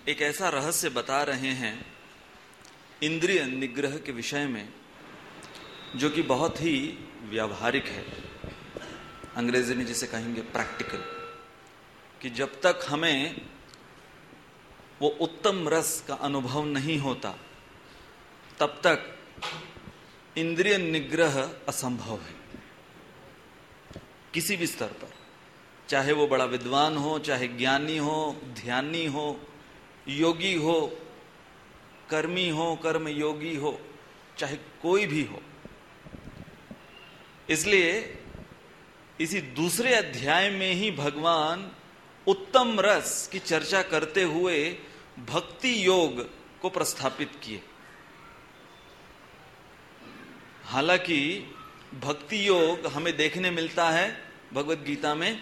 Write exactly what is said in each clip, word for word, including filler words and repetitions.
एक ऐसा रहस्य बता रहे हैं इंद्रिय निग्रह के विषय में जो कि बहुत ही व्यावहारिक है, अंग्रेजी में जिसे कहेंगे प्रैक्टिकल, कि जब तक हमें वो उत्तम रस का अनुभव नहीं होता तब तक इंद्रिय निग्रह असंभव है किसी भी स्तर पर, चाहे वो बड़ा विद्वान हो, चाहे ज्ञानी हो, ध्यानी हो, योगी हो, कर्मी हो, कर्म योगी हो, चाहे कोई भी हो। इसलिए इसी दूसरे अध्याय में ही भगवान उत्तम रस की चर्चा करते हुए भक्ति योग को प्रस्थापित किए। हालांकि भक्ति योग हमें देखने मिलता है भगवद गीता में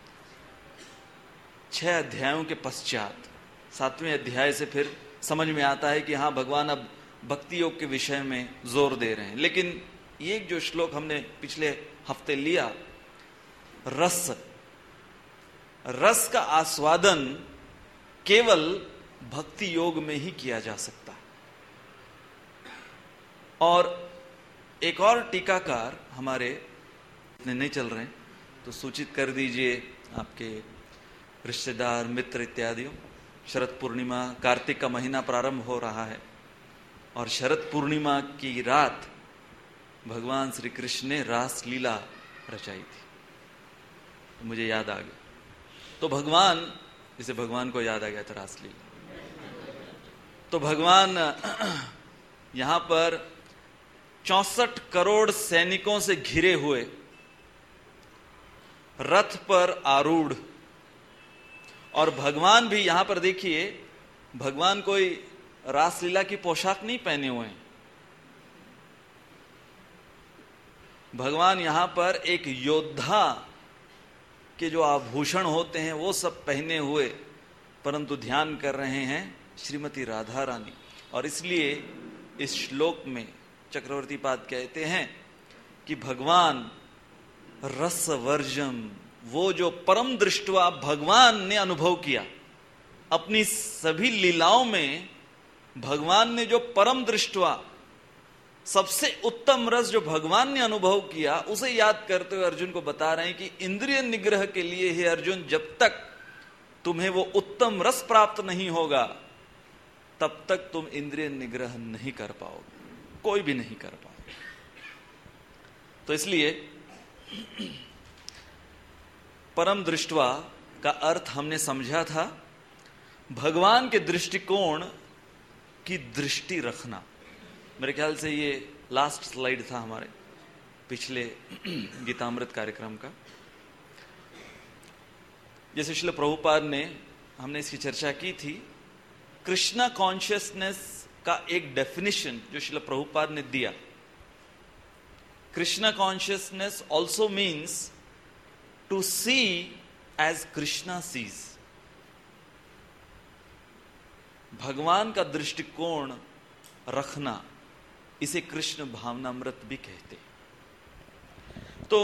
छह अध्यायों के पश्चात। सातवें अध्याय से फिर समझ में आता है कि हाँ, भगवान अब भक्ति योग के विषय में जोर दे रहे हैं। लेकिन ये जो श्लोक हमने पिछले हफ्ते लिया, रस रस का आस्वादन केवल भक्ति योग में ही किया जा सकता है। और एक और टीकाकार हमारे नहीं चल रहे हैं तो सूचित कर दीजिए आपके रिश्तेदार, मित्र इत्यादियों। शरद पूर्णिमा, कार्तिक का महीना प्रारंभ हो रहा है और शरद पूर्णिमा की रात भगवान श्री कृष्ण ने रास लीला रचाई थी, तो मुझे याद आ गया। तो भगवान, जिसे भगवान को याद आ गया था रास लीला, तो भगवान यहां पर चौसठ करोड़ सैनिकों से घिरे हुए रथ पर आरूढ़, और भगवान भी यहां पर देखिए, भगवान कोई रासलीला की पोशाक नहीं पहने हुए हैं। भगवान यहां पर एक योद्धा के जो आभूषण होते हैं वो सब पहने हुए, परंतु ध्यान कर रहे हैं श्रीमती राधा रानी। और इसलिए इस श्लोक में चक्रवर्ती पाद कहते हैं कि भगवान रसवर्जम, वो जो परम दृष्टवा भगवान ने अनुभव किया अपनी सभी लीलाओं में, भगवान ने जो परम दृष्टवा सबसे उत्तम रस जो भगवान ने अनुभव किया, उसे याद करते हुए अर्जुन को बता रहे हैं कि इंद्रिय निग्रह के लिए हे अर्जुन, जब तक तुम्हें वो उत्तम रस प्राप्त नहीं होगा तब तक तुम इंद्रिय निग्रह नहीं कर पाओगे, कोई भी नहीं कर पाओगे। तो इसलिए परम दृष्टवा का अर्थ हमने समझा था भगवान के दृष्टिकोण की दृष्टि रखना। मेरे ख्याल से ये लास्ट स्लाइड था हमारे पिछले गीतामृत कार्यक्रम का। जैसे श्रील प्रभुपाद ने, हमने इसकी चर्चा की थी, कृष्णा कॉन्शियसनेस का एक डेफिनेशन जो श्रील प्रभुपाद ने दिया, Krishna consciousness also means to see as Krishna sees. भगवान का दृष्टिकोण रखना, इसे कृष्ण भावनामृत भी कहते हैं। तो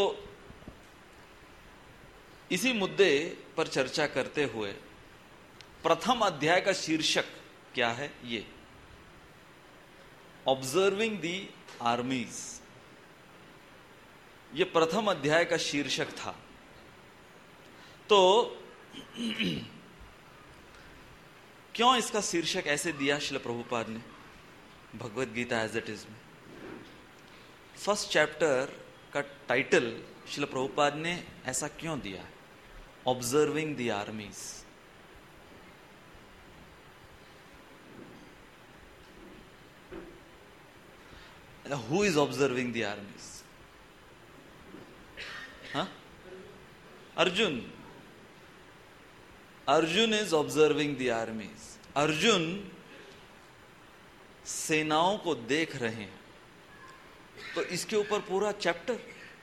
इसी मुद्दे पर चर्चा करते हुए प्रथम अध्याय का शीर्षक क्या है? ये ऑब्जर्विंग दी आर्मीज, ये प्रथम अध्याय का शीर्षक था। तो क्यों इसका शीर्षक ऐसे दिया श्रील प्रभुपाद ने Bhagavad Gita as it is में? फर्स्ट चैप्टर का टाइटल श्रील प्रभुपाद ने ऐसा क्यों दिया है, observing the armies? Who is observing the armies? हाँ, Arjun. Arjun is observing the armies. Arjun सेनाओं को देख रहे हैं। तो इसके ऊपर पूरा चैप्टर,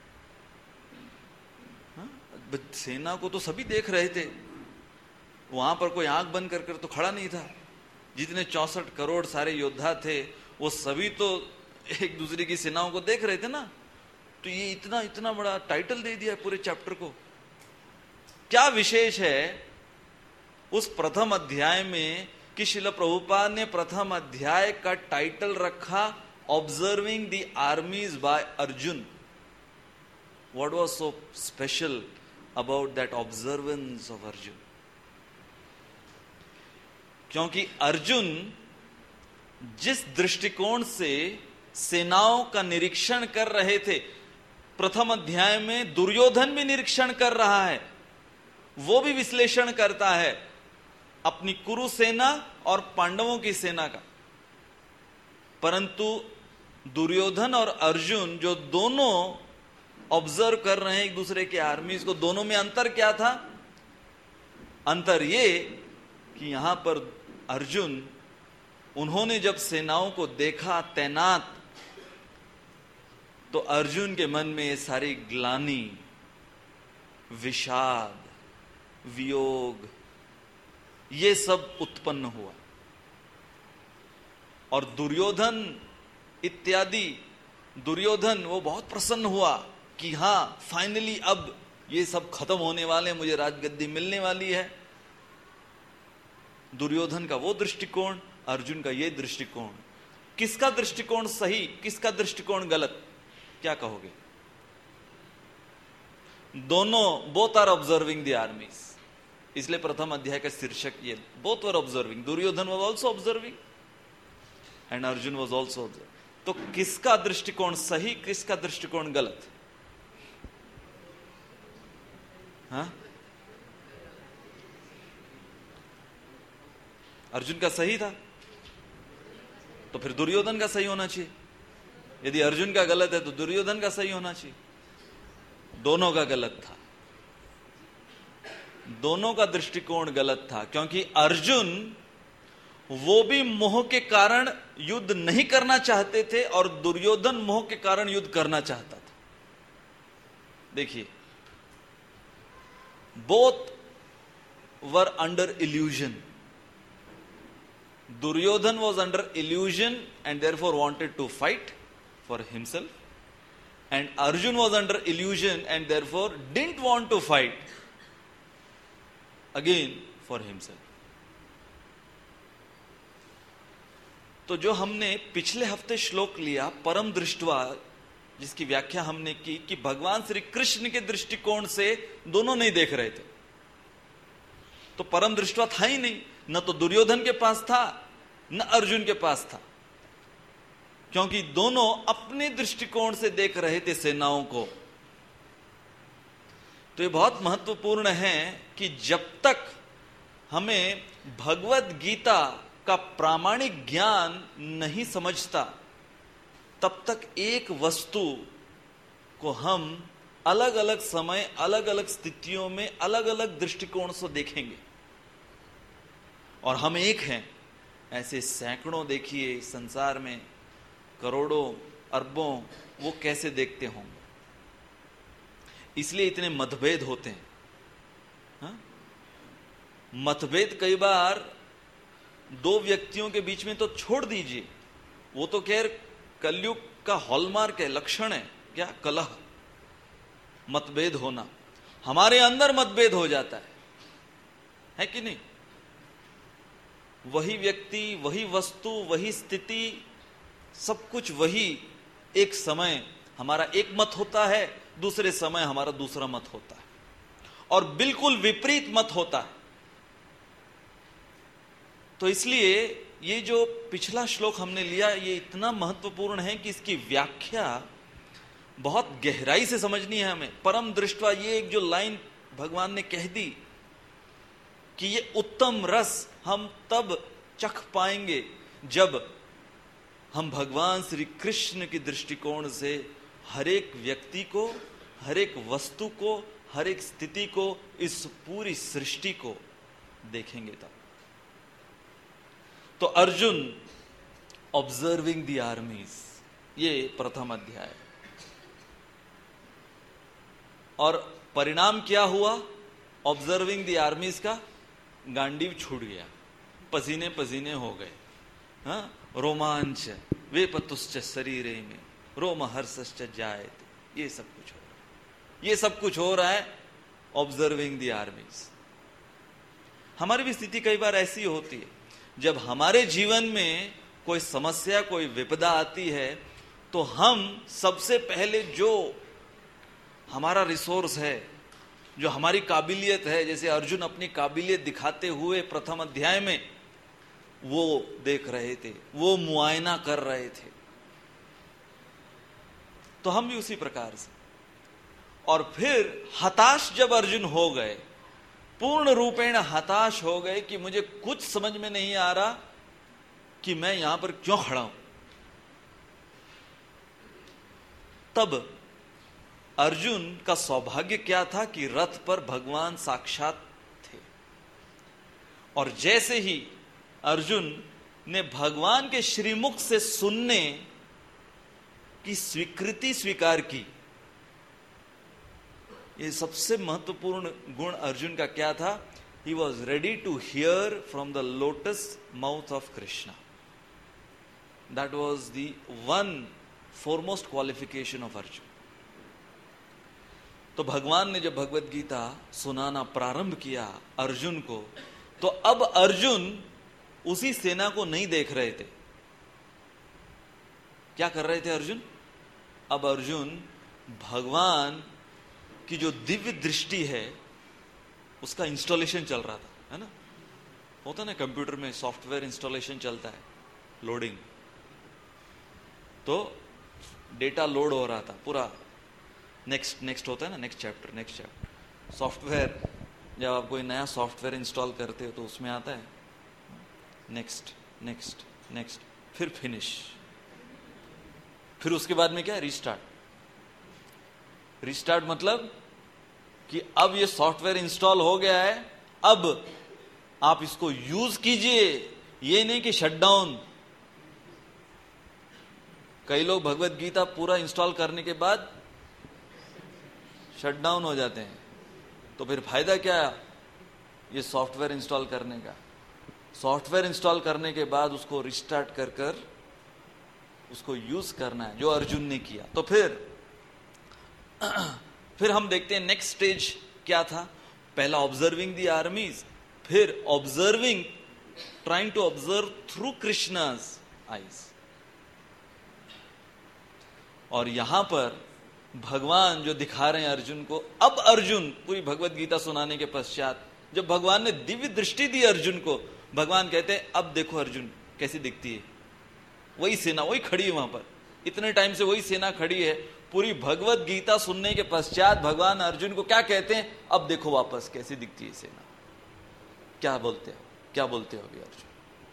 हाँ? सेना को तो सभी देख रहे थे, वहां पर कोई आंख बंद कर कर तो खड़ा नहीं था। जितने चौसठ करोड़ सारे योद्धा थे वो सभी तो एक दूसरे की सेनाओं को देख रहे थे ना। तो ये इतना इतना बड़ा टाइटल दे दिया है पूरे चैप्टर को। क्या विशेष है उस प्रथम अध्याय में कि कि श्रील प्रभुपाद ने प्रथम अध्याय का टाइटल रखा observing the armies by Arjun. What was so special about that observance of Arjun? क्योंकि अर्जुन जिस दृष्टिकोण से सेनाओं का निरीक्षण कर रहे थे, प्रथम अध्याय में दुर्योधन भी निरीक्षण कर रहा है, वो भी विश्लेषण करता है अपनी कुरु सेना और पांडवों की सेना का। परंतु दुर्योधन और अर्जुन जो दोनों ऑब्जर्व कर रहे हैं एक दूसरे के आर्मीज को, दोनों में अंतर क्या था? अंतर ये कि यहां पर अर्जुन, उन्होंने जब सेनाओं को देखा तैनात, तो अर्जुन के मन में ये सारी ग्लानि, विषाद, वियोग, ये सब उत्पन्न हुआ। और दुर्योधन इत्यादि, दुर्योधन वो बहुत प्रसन्न हुआ कि हां फाइनली अब ये सब खत्म होने वाले, मुझे राजगद्दी मिलने वाली है। दुर्योधन का वो दृष्टिकोण, अर्जुन का ये दृष्टिकोण। किसका दृष्टिकोण सही, किसका दृष्टिकोण गलत, क्या कहोगे? दोनों, both are observing the armies, इसलिए प्रथम अध्याय का शीर्षक ये, both were observing. Duryodhan was also observing and Arjun was also observing. तो किसका दृष्टिकोण सही, किसका दृष्टिकोण गलत? हाँ, अर्जुन का सही था, तो फिर दुर्योधन का सही होना चाहिए। यदि अर्जुन का गलत है तो दुर्योधन का सही होना चाहिए। दोनों का गलत था, दोनों का दृष्टिकोण गलत था, क्योंकि अर्जुन वो भी मोह के कारण युद्ध नहीं करना चाहते थे और दुर्योधन मोह के कारण युद्ध करना चाहता था। देखिए, both were under illusion. Duryodhan was under illusion and therefore wanted to fight for himself, and Arjun was under illusion and therefore didn't want to fight again for himself. तो जो हमने पिछले हफ्ते श्लोक लिया परम दृष्टवा, जिसकी व्याख्या हमने की कि भगवान श्री कृष्ण के दृष्टिकोण से दोनों नहीं देख रहे थे, तो परम दृष्टवा था ही नहीं, न तो दुर्योधन के पास था न अर्जुन के पास था, क्योंकि दोनों अपने दृष्टिकोण से देख रहे थे सेनाओं को। तो ये बहुत महत्वपूर्ण है कि जब तक हमें भगवत गीता का प्रामाणिक ज्ञान नहीं समझता, तब तक एक वस्तु को हम अलग अलग समय, अलग अलग स्थितियों में, अलग अलग दृष्टिकोण से देखेंगे। और हम एक हैं, ऐसे सैकड़ों देखिए संसार में, करोड़ों अरबों, वो कैसे देखते होंगे। इसलिए इतने मतभेद होते हैं। हा? मतभेद कई बार दो व्यक्तियों के बीच में तो छोड़ दीजिए, वो तो खैर कलयुग का हॉलमार्क है, लक्षण है, क्या कलह, मतभेद होना। हमारे अंदर मतभेद हो जाता है, है कि नहीं? वही व्यक्ति, वही वस्तु, वही स्थिति, सब कुछ वही। एक समय हमारा एक मत होता है, दूसरे समय हमारा दूसरा मत होता है, और बिल्कुल विपरीत मत होता है। तो इसलिए ये जो पिछला श्लोक हमने लिया, ये इतना महत्वपूर्ण है कि इसकी व्याख्या बहुत गहराई से समझनी है हमें। परम दृष्टवा, ये एक जो लाइन भगवान ने कह दी कि ये उत्तम रस हम तब चख पाएंगे जब हम भगवान श्री कृष्ण के दृष्टिकोण से हर एक व्यक्ति को, हर एक वस्तु को, हर एक स्थिति को, इस पूरी सृष्टि को देखेंगे तब। तो अर्जुन ऑब्जर्विंग द आर्मीज, ये प्रथम अध्याय। और परिणाम क्या हुआ ऑब्जर्विंग द आर्मीज का? गांडीव छूट गया, पसीने पसीने हो गए, हाँ? रोमांच वेपतुश्च शरीरे में रोमहर्षश्च जायते, ये सब कुछ हो रहा है, ये सब कुछ हो रहा है ऑब्जर्विंग द आर्मीज। हमारी भी स्थिति कई बार ऐसी होती है, जब हमारे जीवन में कोई समस्या, कोई विपदा आती है, तो हम सबसे पहले जो हमारा रिसोर्स है, जो हमारी काबिलियत है, जैसे अर्जुन अपनी काबिलियत दिखाते हुए प्रथम अध्याय में वो देख रहे थे, वो मुआयना कर रहे थे, तो हम भी उसी प्रकार से। और फिर हताश जब अर्जुन हो गए, पूर्ण रूपेण हताश हो गए कि मुझे कुछ समझ में नहीं आ रहा कि मैं यहां पर क्यों खड़ा हूं, तब अर्जुन का सौभाग्य क्या था कि रथ पर भगवान साक्षात थे। और जैसे ही अर्जुन ने भगवान के श्रीमुख से सुनने की स्वीकृति स्वीकार की, ये सबसे महत्वपूर्ण गुण अर्जुन का क्या था? He was ready to hear from the lotus mouth of Krishna. That was the one foremost qualification of Arjun. तो भगवान ने जब भगवत गीता सुनाना प्रारंभ किया अर्जुन को, तो अब अर्जुन उसी सेना को नहीं देख रहे थे। क्या कर रहे थे अर्जुन? अब अर्जुन भगवान की जो दिव्य दृष्टि है उसका इंस्टॉलेशन चल रहा था, है ना? होता ना कंप्यूटर में सॉफ्टवेयर इंस्टॉलेशन चलता है, लोडिंग, तो डेटा लोड हो रहा था पूरा। नेक्स्ट नेक्स्ट होता है ना, next chapter next chapter. Software, जब आप कोई नया सॉफ्टवेयर इंस्टॉल करते हो तो उसमें आता है नेक्स्ट नेक्स्ट नेक्स्ट, फिर फिनिश, फिर उसके बाद में क्या है? रिस्टार्ट। रिस्टार्ट मतलब कि अब ये सॉफ्टवेयर इंस्टॉल हो गया है, अब आप इसको यूज कीजिए, ये नहीं कि शटडाउन। कई लोग भगवत गीता पूरा इंस्टॉल करने के बाद शटडाउन हो जाते हैं, तो फिर फायदा क्या ये सॉफ्टवेयर इंस्टॉल करने का? सॉफ्टवेयर इंस्टॉल करने के बाद उसको रिस्टार्ट कर कर उसको यूज करना है, जो अर्जुन ने किया। तो फिर फिर हम देखते हैं नेक्स्ट स्टेज क्या था। पहला ऑब्जर्विंग द आर्मीज, फिर observing, trying to observe through Krishna's eyes. और यहां पर भगवान जो दिखा रहे हैं अर्जुन को, अब अर्जुन पूरी भगवत गीता सुनाने के पश्चात जब भगवान ने दिव्य दृष्टि दी अर्जुन को, भगवान कहते हैं अब देखो अर्जुन कैसी दिखती है। वही सेना वही खड़ी है वहां पर, इतने टाइम से वही सेना खड़ी है। पूरी भगवत गीता सुनने के पश्चात भगवान अर्जुन को क्या कहते हैं? अब देखो वापस कैसी दिखती है सेना। क्या बोलते हो क्या बोलते हो अभी अर्जुन?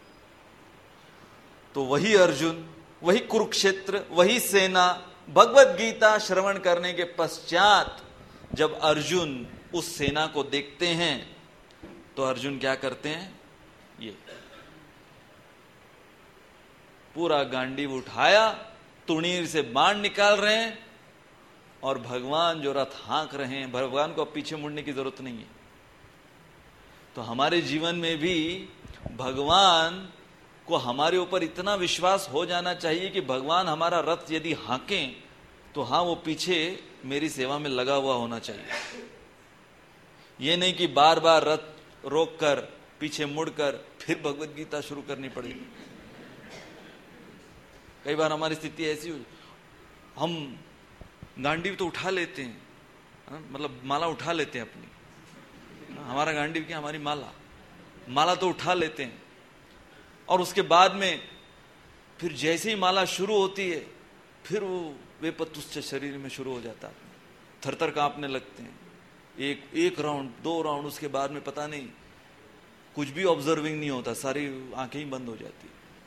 तो वही अर्जुन, वही कुरुक्षेत्र, वही सेना, भगवत गीता श्रवण करने के पश्चात जब अर्जुन उस सेना को देखते हैं तो अर्जुन क्या करते हैं? ये पूरा गांडीव उठाया, तुणीर से बाण निकाल रहे हैं, और भगवान जो रथ हाँक रहे हैं, भगवान को अब पीछे मुड़ने की जरूरत नहीं है। तो हमारे जीवन में भी भगवान को हमारे ऊपर इतना विश्वास हो जाना चाहिए कि भगवान हमारा रथ यदि हाँकें तो हाँ, वो पीछे मेरी सेवा में लगा हुआ होना चाहिए। ये नहीं कि बार बार रथ रोक कर पीछे मुड़कर फिर भगवत गीता शुरू करनी पड़ेगी। कई बार हमारी स्थिति ऐसी हो, हम गांडीव तो उठा लेते हैं, मतलब माला उठा लेते हैं अपनी, हमारा गांडीव क्या, हमारी माला माला तो उठा लेते हैं, और उसके बाद में फिर जैसे ही माला शुरू होती है फिर वो वेपतुच्छ शरीर में शुरू हो जाता है, थरथर कांपने लगते हैं। एक एक राउंड, दो राउंड, उसके बाद में पता नहीं, कुछ भी ऑब्जर्विंग नहीं होता, सारी आंखें ही बंद हो जाती,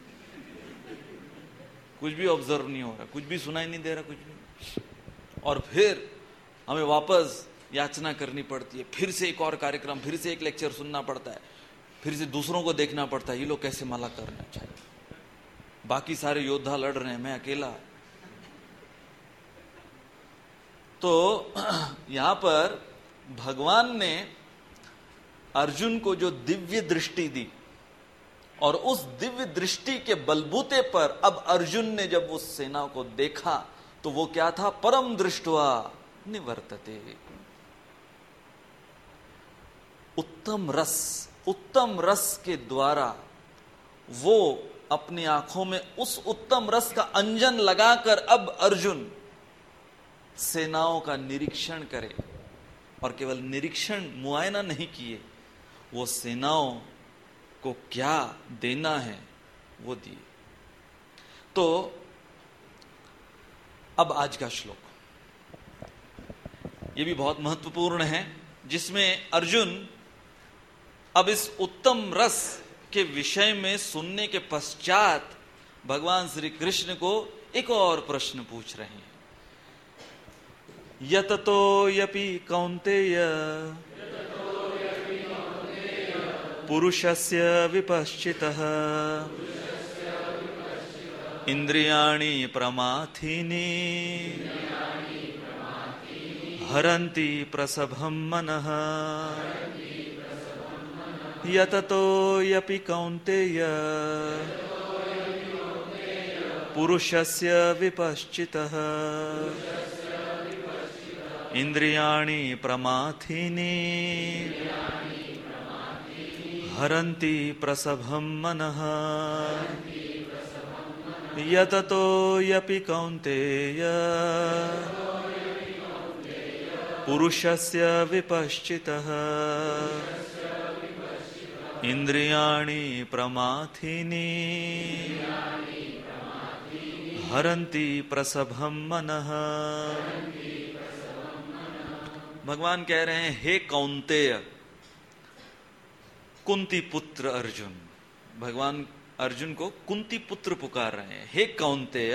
कुछ भी ऑब्जर्व नहीं हो रहा, कुछ भी सुनाई नहीं दे रहा, कुछ भी। और फिर हमें वापस याचना करनी पड़ती है, फिर से एक और कार्यक्रम, फिर से एक लेक्चर सुनना पड़ता है, फिर से दूसरों को देखना पड़ता है, ये लोग कैसे माला कर रहे हैं, अच्छा बाकी सारे योद्धा लड़ रहे हैं, मैं अकेला। तो यहां पर भगवान ने अर्जुन को जो दिव्य दृष्टि दी, और उस दिव्य दृष्टि के बलबूते पर अब अर्जुन ने जब उस सेना को देखा तो वो क्या था? परम दृष्टवा निवर्तते। उत्तम रस, उत्तम रस के द्वारा वो अपनी आंखों में उस उत्तम रस का अंजन लगाकर अब अर्जुन सेनाओं का निरीक्षण करे, और केवल निरीक्षण मुआयना नहीं किए, वो सेनाओं को क्या देना है वो दिए। तो अब आज का श्लोक ये भी बहुत महत्वपूर्ण है, जिसमें अर्जुन अब इस उत्तम रस के विषय में सुनने के पश्चात भगवान श्री कृष्ण को एक और प्रश्न पूछ रहे हैं। यततो यपि कौन्तेय पुरुषस्य विपश्चितः इंद्रियाणि प्रमाथीनि हरन्ति प्रसभं मनः। यततो यपि कौन्तेय पुरुषस्य विपश्चितः इंद्रियाणि प्रमाथीनि हरन्ति प्रसभं मनः। यततो यपि कौन्तेय पुरुषस्य विपश्चितः इंद्रियाणि प्रमाथीनि हरन्ति प्रसभं मनः। भगवान कह रहे हैं, हे कौन्तेय, कुंती पुत्र अर्जुन। भगवान अर्जुन को कुंती पुत्र पुकार रहे हैं। हे कौन्तेय,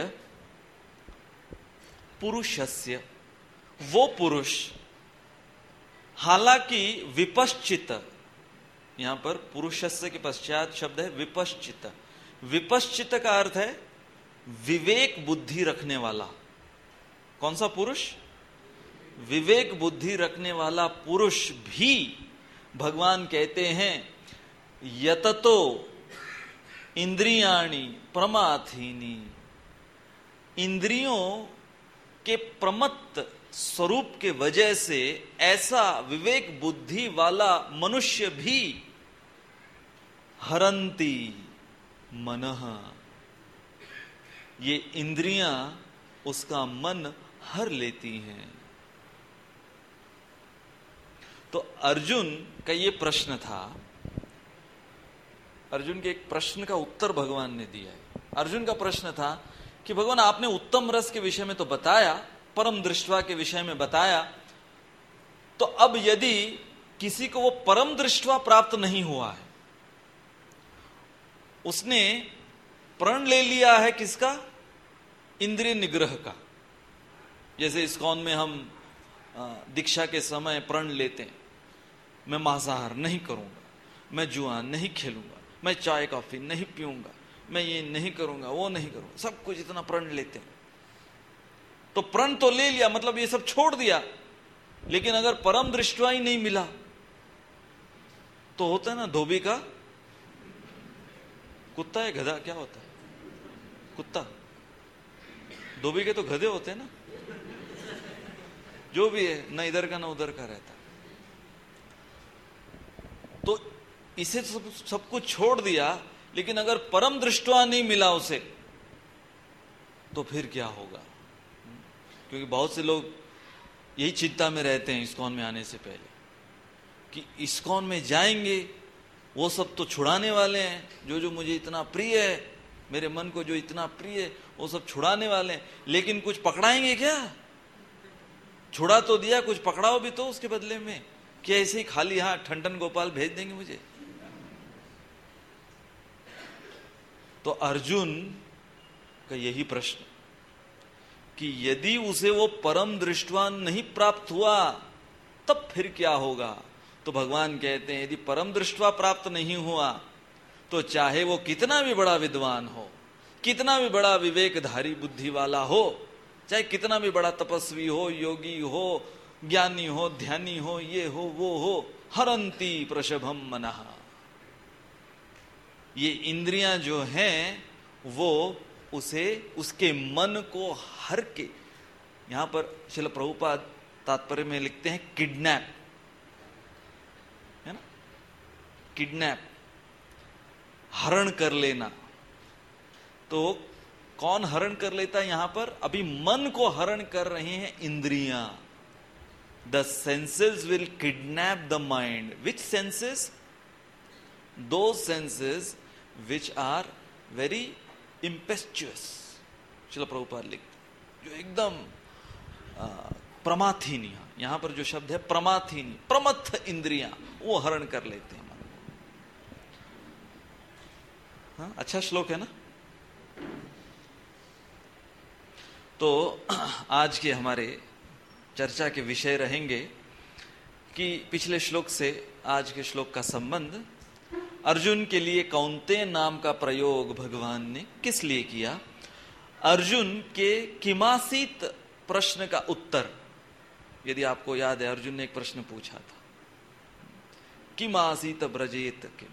पुरुषस्य, वो पुरुष, हालांकि विपश्चित, यहां पर पुरुषस्य के पश्चात शब्द है विपश्चित। विपश्चित का अर्थ है विवेक बुद्धि रखने वाला। कौन सा पुरुष? विवेक बुद्धि रखने वाला पुरुष भी भगवान कहते हैं यततो इंद्रियाणि प्रमाथीनि, इंद्रियों के प्रमत्त स्वरूप के वजह से ऐसा विवेक बुद्धि वाला मनुष्य भी हरन्ति मनः, ये इंद्रियां उसका मन हर लेती हैं। तो अर्जुन का ये प्रश्न था, अर्जुन के एक प्रश्न का उत्तर भगवान ने दिया है। अर्जुन का प्रश्न था कि भगवान आपने उत्तम रस के विषय में तो बताया, परम दृष्टवा के विषय में बताया, तो अब यदि किसी को वो परम दृष्टवा प्राप्त नहीं हुआ है, उसने प्रण ले लिया है किसका? इंद्रिय निग्रह का। जैसे इस्कॉन में हम दीक्षा के समय प्रण लेते हैं, मैं मांसाहार नहीं करूंगा, मैं जुआ नहीं खेलूंगा, मैं चाय कॉफी नहीं पीऊंगा, मैं ये नहीं करूंगा, वो नहीं करूंगा, सब कुछ इतना प्रण लेते हैं। तो प्रण तो ले लिया, मतलब ये सब छोड़ दिया, लेकिन अगर परम दृष्टवा ही नहीं मिला तो होता है ना धोबी का कुत्ता है, गधा, क्या होता है? कुत्ता। धोबी के तो गधे होते हैं ना, जो भी है, ना इधर का ना उधर का रहता। तो इसे सब, सब कुछ छोड़ दिया, लेकिन अगर परम दृष्टवा नहीं मिला उसे, तो फिर क्या होगा? क्योंकि बहुत से लोग यही चिंता में रहते हैं इस्कॉन में आने से पहले कि इस्कॉन में जाएंगे, वो सब तो छुड़ाने वाले हैं, जो जो मुझे इतना प्रिय है, मेरे मन को जो इतना प्रिय है, वो सब छुड़ाने वाले हैं, लेकिन कुछ पकड़ाएंगे क्या? छुड़ा तो दिया, कुछ पकड़ाओ भी तो उसके बदले में, कि ऐसे ही खाली हाथ ठंडन गोपाल भेज देंगे मुझे? तो अर्जुन का यही प्रश्न कि यदि उसे वो परम दृष्टवान नहीं प्राप्त हुआ तब फिर क्या होगा? तो भगवान कहते हैं, यदि परम दृष्टवा प्राप्त नहीं हुआ तो चाहे वो कितना भी बड़ा विद्वान हो, कितना भी बड़ा विवेकधारी बुद्धि वाला हो, चाहे कितना भी बड़ा तपस्वी हो, योगी हो, ज्ञानी हो, ध्यानी हो, ये हो वो हो, हरन्ति प्रसभम मनः, ये इंद्रियां जो हैं वो उसे, उसके मन को हर के, यहां पर श्रील प्रभुपाद तात्पर्य में लिखते हैं किडनैप, है ना, किडनैप, हरण कर लेना। तो कौन हरण कर लेता है यहां पर? अभी मन को हरण कर रहे हैं इंद्रियां। The senses will kidnap the mind. Which senses? Those senses which are very impetuous. Srila Prabhupada लिखते, जो एकदम प्रमाथीनी, यहां पर जो शब्द है प्रमाथीनी, प्रमथ इंद्रियां, वो हरण कर लेते हैं मन को। हाँ, अच्छा श्लोक है ना। तो आज के हमारे चर्चा के विषय रहेंगे कि पिछले श्लोक से आज के श्लोक का संबंध, अर्जुन के लिए कौन्तेय नाम का प्रयोग भगवान ने किस लिए किया, अर्जुन के किमासीत प्रश्न का उत्तर। यदि आपको याद है, अर्जुन ने एक प्रश्न पूछा था, किमासीत ब्रजेत किम।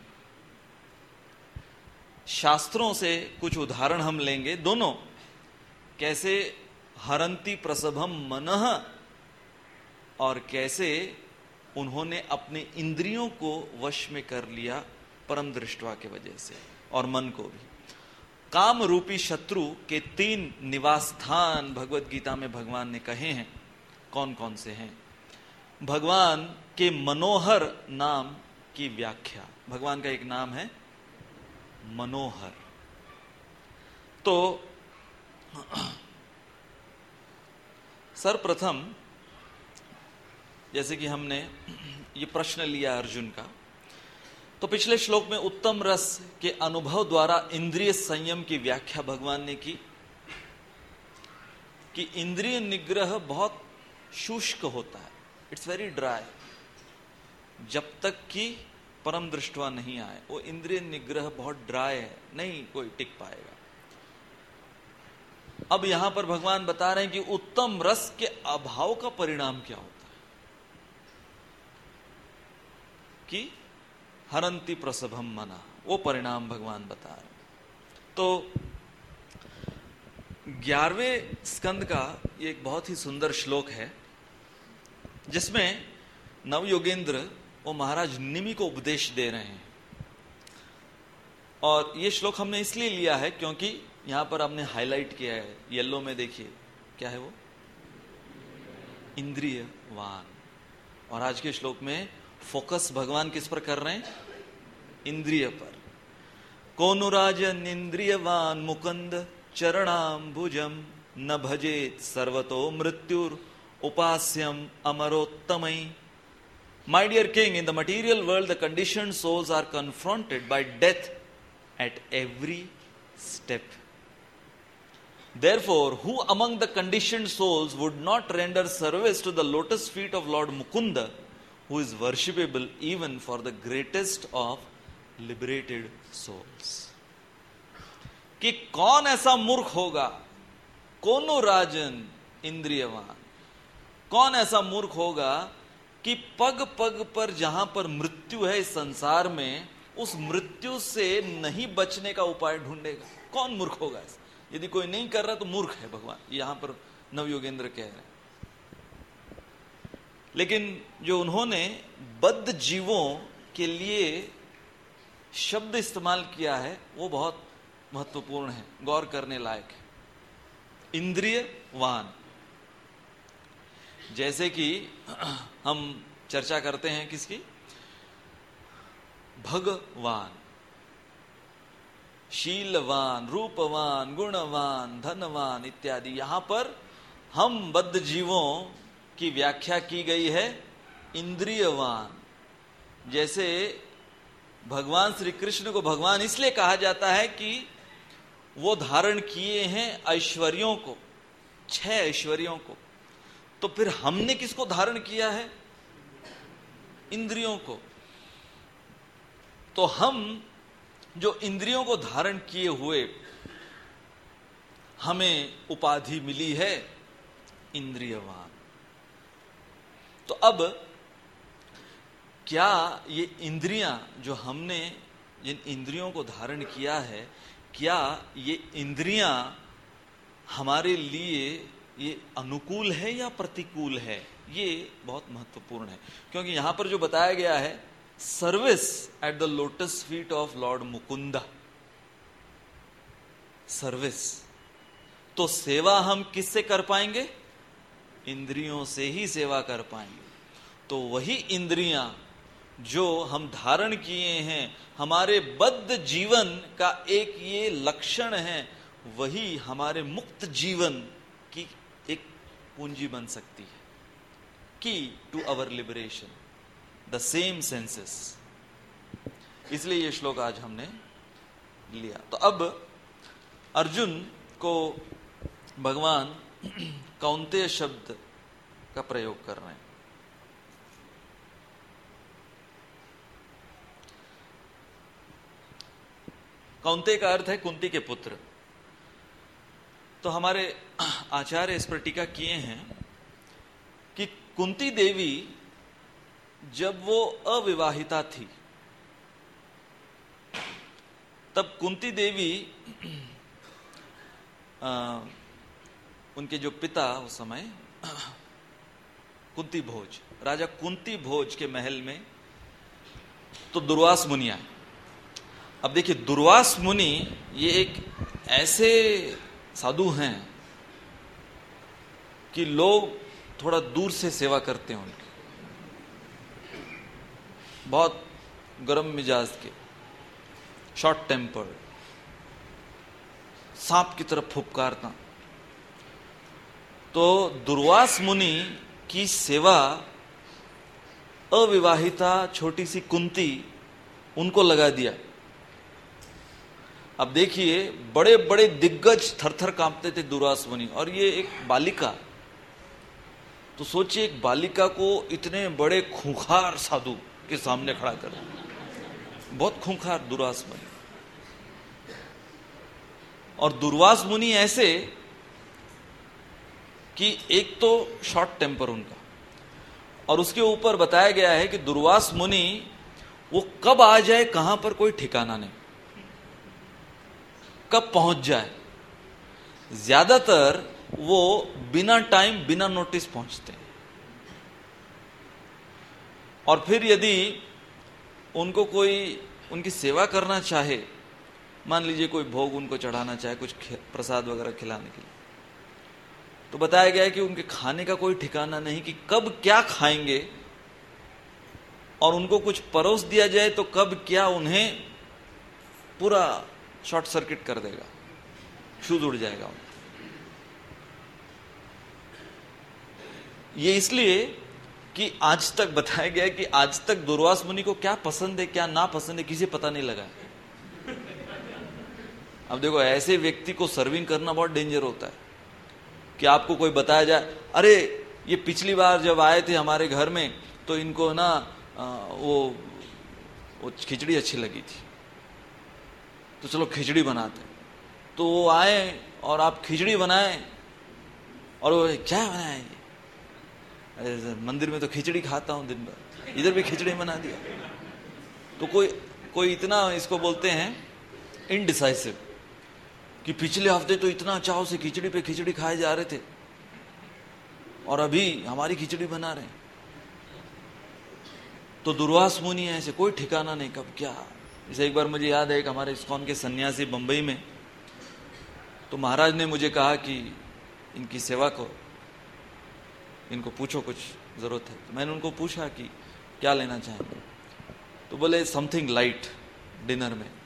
शास्त्रों से कुछ उदाहरण हम लेंगे, दोनों कैसे हरंती प्रसभम मनः, और कैसे उन्होंने अपने इंद्रियों को वश में कर लिया परम दृष्टवा के वजह से, और मन को भी। काम रूपी शत्रु के तीन निवास स्थान भगवत गीता में भगवान ने कहे हैं। कौन कौन से हैं? भगवान के मनोहर नाम की व्याख्या। भगवान का एक नाम है मनोहर। तो सर्वप्रथम, जैसे कि हमने ये प्रश्न लिया अर्जुन का, तो पिछले श्लोक में उत्तम रस के अनुभव द्वारा इंद्रिय संयम की व्याख्या भगवान ने की कि इंद्रिय निग्रह बहुत शुष्क होता है, इट्स वेरी ड्राई। जब तक कि परम दृष्टवा नहीं आए, वो इंद्रिय निग्रह बहुत ड्राई है, नहीं कोई टिक पाएगा। अब यहां पर भगवान बता रहे हैं कि उत्तम रस के अभाव का परिणाम क्या होता है, कि हरंती प्रसभम मना, वो परिणाम भगवान बता रहे। तो ग्यारहवें स्कंद का ये एक बहुत ही सुंदर श्लोक है, जिसमें नवयोगेंद्र वो महाराज निमि को उपदेश दे रहे हैं। और ये श्लोक हमने इसलिए लिया है क्योंकि यहां पर हमने हाईलाइट किया है, येलो में देखिए क्या है वो, इंद्रियवान। और आज के श्लोक में फोकस भगवान किस पर कर रहे हैं? इंद्रिय पर। कोनुराजन इंद्रियवान मुकुंद चरणाम्बुजम न भजेत सर्वतो मृत्युर उपास्यम अमरोत्तमई। My dear king, in the material world, the conditioned souls are confronted by death at every step. Therefore, who among the conditioned souls would not render service to the lotus feet of Lord Mukunda, who is worshipable even for the greatest of liberated souls? कि कौन ऐसा मूर्ख होगा, कोनो राजन इंद्रियवान, कौन ऐसा मूर्ख होगा कि पग पग पर जहां पर मृत्यु है इस संसार में, उस मृत्यु से नहीं बचने का उपाय ढूंढेगा? कौन मूर्ख होगा ऐसा? यदि कोई नहीं कर रहा तो मूर्ख है भगवान, यहां पर नवयोगेंद्र कह रहे हैं। लेकिन जो उन्होंने बद्ध जीवों के लिए शब्द इस्तेमाल किया है वो बहुत महत्वपूर्ण है, गौर करने लायक है। इंद्रियवान, जैसे कि हम चर्चा करते हैं किसकी? भगवान। शीलवान, रूपवान, गुणवान, धनवान इत्यादि, यहां पर हम बद्ध जीवों की व्याख्या की गई है इंद्रियवान। जैसे भगवान श्री कृष्ण को भगवान इसलिए कहा जाता है कि वो धारण किए हैं ऐश्वर्यों को, छह ऐश्वर्यों को। तो फिर हमने किसको धारण किया है? इंद्रियों को। तो हम जो इंद्रियों को धारण किए हुए हमें उपाधि मिली है इंद्रियवान। तो अब क्या ये इंद्रियां जो हमने जिन इंद्रियों को धारण किया है, क्या ये इंद्रियां हमारे लिए ये अनुकूल है या प्रतिकूल है? ये बहुत महत्वपूर्ण है, क्योंकि यहां पर जो बताया गया है service at the lotus feet of lord Mukunda. Service तो सेवा हम किससे कर पाएंगे? इंद्रियों से ही सेवा कर पाएंगे। तो वही इंद्रियां जो हम धारण किए हैं, हमारे बद्ध जीवन का एक ये लक्षण है, वही हमारे मुक्त जीवन की एक पूंजी बन सकती है। Key to our liberation, the same senses. इसलिए ये श्लोक आज हमने लिया। तो अब अर्जुन को भगवान कौन्तेय शब्द का प्रयोग कर रहे हैं। कौन्तेय का अर्थ है कुंती के पुत्र। तो हमारे आचार्य इस पर टीका किए हैं कि कुंती देवी जब वो अविवाहिता थी, तब कुंती देवी आ, उनके जो पिता उस समय कुंती भोज, राजा कुंती भोज के महल में तो दुर्वास मुनि आए। अब देखिए, दुर्वास मुनि ये एक ऐसे साधु हैं कि लोग थोड़ा दूर से सेवा करते हैं उनकी, बहुत गर्म मिजाज के, शॉर्ट टेम्पर्ड, सांप की तरफ फुफकारता। तो दुर्वास मुनि की सेवा अविवाहिता छोटी सी कुंती उनको लगा दिया। अब देखिए, बड़े बड़े दिग्गज थरथर कांपते थे दुर्वास मुनि, और ये एक बालिका। तो सोचिए, एक बालिका को इतने बड़े खूंखार साधु के सामने खड़ा कर, बहुत खूंखार दुर्वास मुनि। और दुर्वास मुनि ऐसे कि एक तो शॉर्ट टेम्पर उनका, और उसके ऊपर बताया गया है कि दुर्वास मुनि वो कब आ जाए कहां पर कोई ठिकाना नहीं, कब पहुंच जाए। ज्यादातर वो बिना टाइम बिना नोटिस पहुंचते हैं। और फिर यदि उनको कोई उनकी सेवा करना चाहे, मान लीजिए कोई भोग उनको चढ़ाना चाहे, कुछ प्रसाद वगैरह खिलाने के लिए, तो बताया गया है कि उनके खाने का कोई ठिकाना नहीं कि कब क्या खाएंगे, और उनको कुछ परोस दिया जाए तो कब क्या उन्हें पूरा शॉर्ट सर्किट कर देगा, शूज उड़ जाएगा। ये इसलिए कि आज तक बताया गया है कि आज तक दुर्वास मुनि को क्या पसंद है क्या ना पसंद है किसी पता नहीं लगा। अब देखो, ऐसे व्यक्ति को सर्विंग करना बहुत डेंजर होता है कि आपको कोई बताया जाए, अरे ये पिछली बार जब आए थे हमारे घर में तो इनको ना वो वो खिचड़ी अच्छी लगी थी, तो चलो खिचड़ी बनाते। तो वो आए और आप खिचड़ी बनाए, और वो क्या बनाए, अरे मंदिर में तो खिचड़ी खाता हूं दिन भर, इधर भी खिचड़ी बना दिया। तो कोई कोई इतना इसको बोलते हैं इनडिसाइसिव कि पिछले हफ्ते तो इतना चाव से खिचड़ी पे खिचड़ी खाए जा रहे थे और अभी हमारी खिचड़ी बना रहे हैं। तो दुर्वास मुनि ऐसे कोई ठिकाना नहीं कब क्या। जैसे एक बार मुझे याद है कि हमारे इस्कॉन के सन्यासी बंबई में, तो महाराज ने मुझे कहा कि इनकी सेवा को इनको पूछो कुछ जरूरत है। तो मैंने उनको पूछा कि क्या लेना चाहेंगे, तो बोले समथिंग लाइट डिनर में।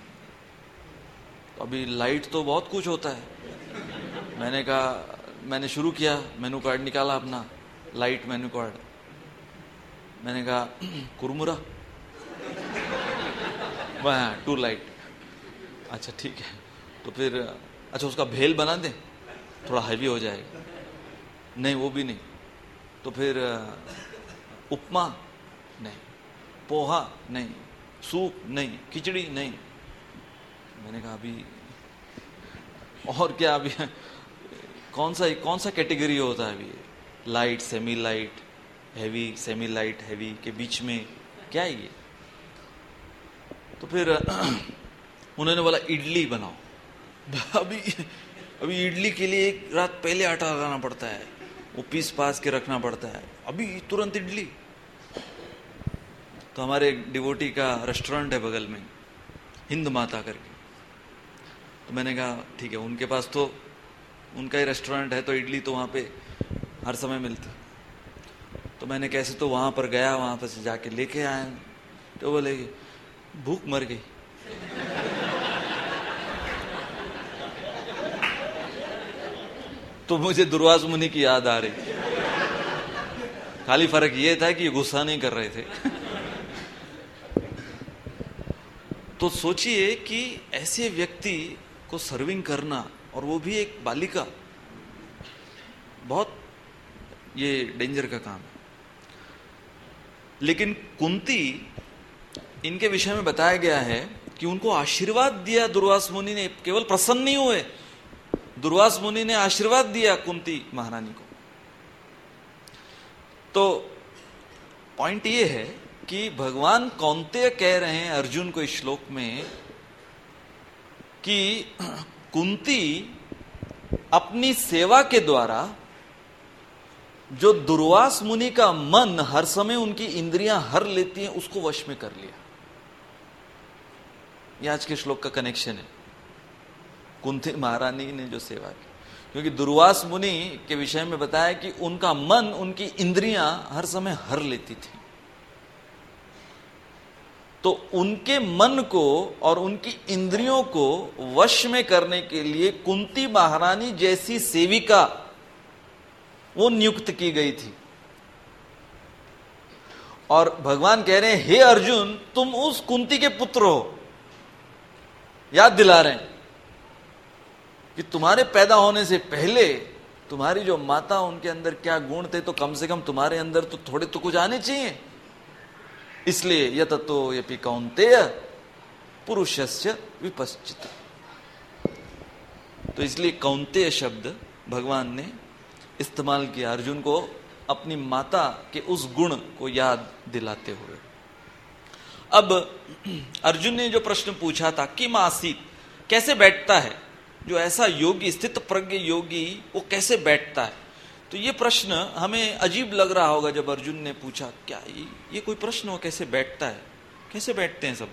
तो अभी लाइट तो बहुत कुछ होता है। मैंने कहा, मैंने शुरू किया, मेनू कार्ड निकाला अपना, लाइट मेनू कार्ड। मैंने कहा कुरमुरा, वह टू लाइट, अच्छा ठीक है। तो फिर अच्छा उसका भेल बना दें, थोड़ा हैवी हो जाएगा, नहीं वो भी नहीं। तो फिर उपमा नहीं, पोहा नहीं, सूप नहीं, खिचड़ी नहीं। मैंने कहा अभी और क्या, अभी कौन सा कौन सा कैटेगरी होता है अभी, light, semi light, heavy, semi light, heavy के बीच में क्या है ये। तो फिर उन्होंने बोला इडली बनाओ। अभी अभी इडली के लिए एक रात पहले आटा लगाना पड़ता है, वो पीस पास के रखना पड़ता है, अभी तुरंत इडली। तो हमारे एक डिवोटी का रेस्टोरेंट है बगल में, हिंद माता करके। तो मैंने कहा ठीक है, उनके पास तो उनका ही रेस्टोरेंट है तो इडली तो वहाँ पे हर समय मिलती। तो मैंने कैसे तो वहाँ पर गया, वहाँ पर से जाके लेके आया। तो बोले भूख मर गई। तो मुझे दुर्वासा मुनि की याद आ रही। खाली फर्क ये था कि ये गुस्सा नहीं कर रहे थे। तो सोचिए कि ऐसे व्यक्ति को सर्विंग करना, और वो भी एक बालिका, बहुत ये डेंजर का काम है। लेकिन कुंती, इनके विषय में बताया गया है कि उनको आशीर्वाद दिया दुर्वासा मुनि ने। केवल प्रसन्न नहीं हुए, दुर्वासा मुनि ने आशीर्वाद दिया कुंती महारानी को। तो पॉइंट ये है कि भगवान कौन्तेय कह रहे हैं अर्जुन को इस श्लोक में कि कुंती अपनी सेवा के द्वारा जो दुर्वासा मुनि का मन हर समय उनकी इंद्रियां हर लेती हैं, उसको वश में कर लिया। यह आज के श्लोक का कनेक्शन है, कुंती महारानी ने जो सेवा की। क्योंकि दुर्वासा मुनि के विषय में बताया कि उनका मन उनकी इंद्रियां हर समय हर लेती थी। तो उनके मन को और उनकी इंद्रियों को वश में करने के लिए कुंती महारानी जैसी सेविका वो नियुक्त की गई थी। और भगवान कह रहे हैं, हे अर्जुन, तुम उस कुंती के पुत्र हो। याद दिला रहे हैं कि तुम्हारे पैदा होने से पहले तुम्हारी जो माता, उनके अंदर क्या गुण थे, तो कम से कम तुम्हारे अंदर तो थोड़े तो कुछ आने चाहिए। इसलिए यततो यपि कौन्तेय पुरुषस्य विपश्चित। तो इसलिए कौन्तेय शब्द भगवान ने इस्तेमाल किया अर्जुन को अपनी माता के उस गुण को याद दिलाते हुए। अब अर्जुन ने जो प्रश्न पूछा था कि मासीत, कैसे बैठता है, जो ऐसा योगी, स्थित प्रज्ञ योगी, वो कैसे बैठता है। तो ये प्रश्न हमें अजीब लग रहा होगा जब अर्जुन ने पूछा, क्या ये, ये कोई प्रश्न हो, कैसे बैठता है, कैसे बैठते हैं सब,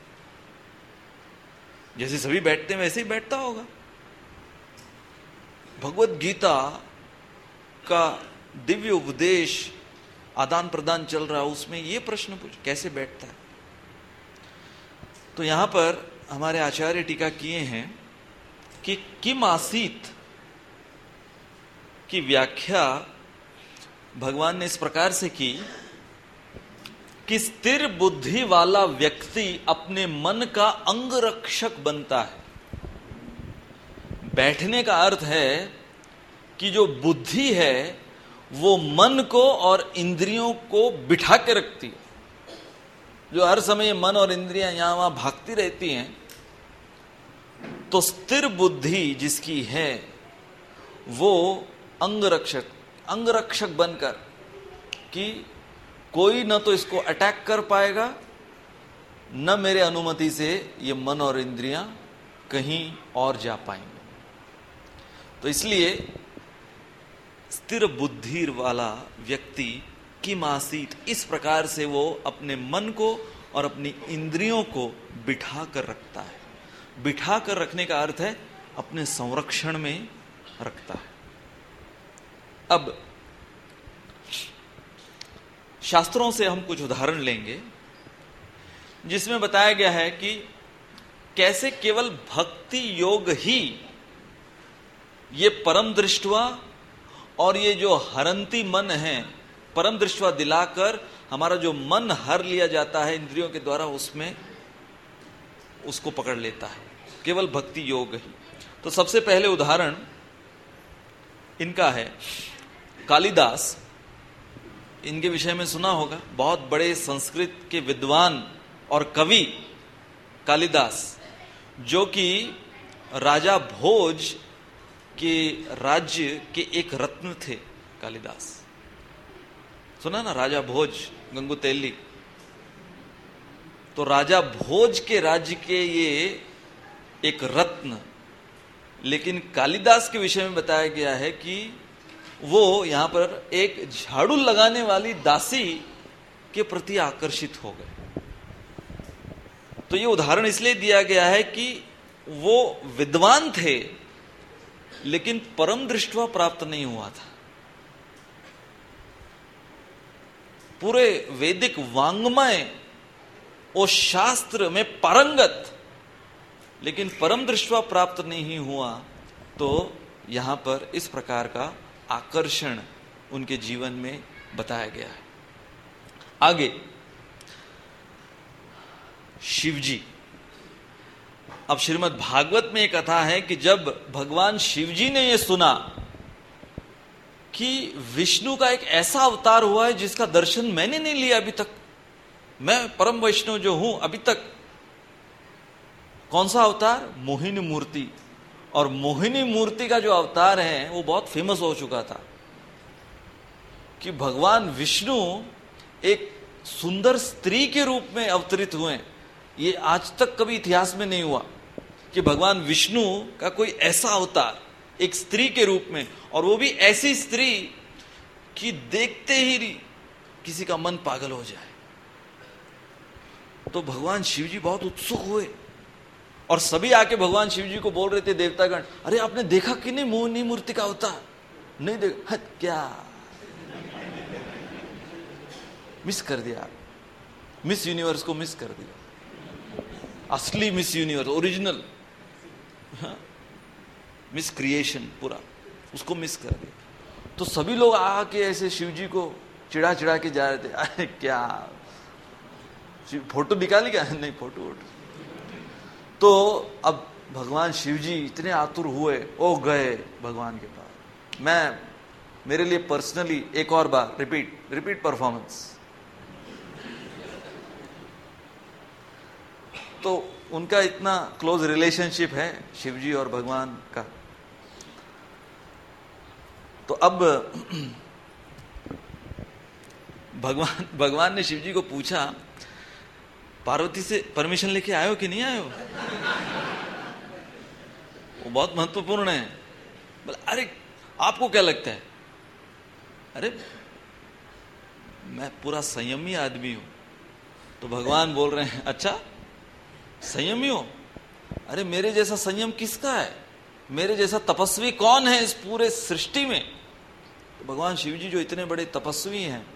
जैसे सभी बैठते हैं वैसे ही बैठता होगा। भगवत गीता का दिव्य उपदेश आदान प्रदान चल रहा है, उसमें ये प्रश्न पूछ, कैसे बैठता है। तो यहां पर हमारे आचार्य टीका किए हैं कि किम आसीत की व्याख्या भगवान ने इस प्रकार से की कि स्थिर बुद्धि वाला व्यक्ति अपने मन का अंगरक्षक बनता है। बैठने का अर्थ है कि जो बुद्धि है वो मन को और इंद्रियों को बिठा के रखती है। जो हर समय मन और इंद्रियां यहां वहां भागती रहती हैं, तो स्थिर बुद्धि जिसकी है वो अंगरक्षक अंगरक्षक बनकर कि कोई न तो इसको अटैक कर पाएगा, न मेरे अनुमति से ये मन और इंद्रियां कहीं और जा पाएंगे। तो इसलिए स्थिर बुद्धि वाला व्यक्ति की मासीत, इस प्रकार से वो अपने मन को और अपनी इंद्रियों को बिठा कर रखता है। बिठा कर रखने का अर्थ है अपने संरक्षण में रखता है। अब शास्त्रों से हम कुछ उदाहरण लेंगे जिसमें बताया गया है कि कैसे केवल भक्ति योग ही ये परम दृष्टवा और ये जो हरंती मन है, परम दृष्टवा दिलाकर हमारा जो मन हर लिया जाता है इंद्रियों के द्वारा, उसमें उसको पकड़ लेता है, केवल भक्ति योग ही। तो सबसे पहले उदाहरण इनका है कालिदास। इनके विषय में सुना होगा, बहुत बड़े संस्कृत के विद्वान और कवि कालिदास, जो कि राजा भोज के राज्य के एक रत्न थे। कालिदास सुना ना, राजा भोज गंगुतैली। तो राजा भोज के राज्य के ये एक रत्न, लेकिन कालिदास के विषय में बताया गया है कि वो यहां पर एक झाड़ू लगाने वाली दासी के प्रति आकर्षित हो गए। तो ये उदाहरण इसलिए दिया गया है कि वो विद्वान थे लेकिन परम दृष्टवा प्राप्त नहीं हुआ था। पूरे वैदिक वांग्मय और शास्त्र में पारंगत, लेकिन परम दृष्टवा प्राप्त नहीं हुआ। तो यहां पर इस प्रकार का आकर्षण उनके जीवन में बताया गया है। आगे शिवजी। अब श्रीमद् भागवत में एक कथा है कि जब भगवान शिवजी ने यह सुना कि विष्णु का एक ऐसा अवतार हुआ है जिसका दर्शन मैंने नहीं लिया अभी तक, मैं परम वैष्णव जो हूं अभी तक। कौन सा अवतार? मोहिनी मूर्ति। और मोहिनी मूर्ति का जो अवतार है वो बहुत फेमस हो चुका था कि भगवान विष्णु एक सुंदर स्त्री के रूप में अवतरित हुए। ये आज तक कभी इतिहास में नहीं हुआ कि भगवान विष्णु का कोई ऐसा अवतार एक स्त्री के रूप में, और वो भी ऐसी स्त्री कि देखते ही किसी का मन पागल हो जाए। तो भगवान शिव जी बहुत उत्सुक हुए और सभी आके भगवान शिव जी को बोल रहे थे, देवतागण, अरे आपने देखा कि नहीं मोहिनी मूर्ति का अवतार? नहीं देखा? क्या मिस कर दिया आप? मिस यूनिवर्स को मिस कर दिया। असली miss universe, original miss creation पूरा, उसको मिस कर दिया। तो सभी लोग आके ऐसे शिव जी को चिढ़ा चिढ़ा के जा रहे थे, अरे क्या फोटो निकाली क्या? नहीं फोटो वोटो। तो अब भगवान शिव जी इतने आतुर हुए, ओ गए भगवान के पास। मैं मेरे लिए पर्सनली एक और बार रिपीट रिपीट परफॉर्मेंस। तो उनका इतना क्लोज रिलेशनशिप है शिव जी और भगवान का। तो अब भगवान भगवान ने शिव जी को पूछा, पार्वती से परमिशन लेके आए हो कि नहीं आए हो? वो बहुत महत्वपूर्ण है। बोले, अरे आपको क्या लगता है? अरे मैं पूरा संयमी आदमी हूं। तो भगवान बोल रहे हैं, अच्छा संयमी हो? अरे मेरे जैसा संयम किसका है? मेरे जैसा तपस्वी कौन है इस पूरे सृष्टि में? तो भगवान शिव जी जो इतने बड़े तपस्वी हैं,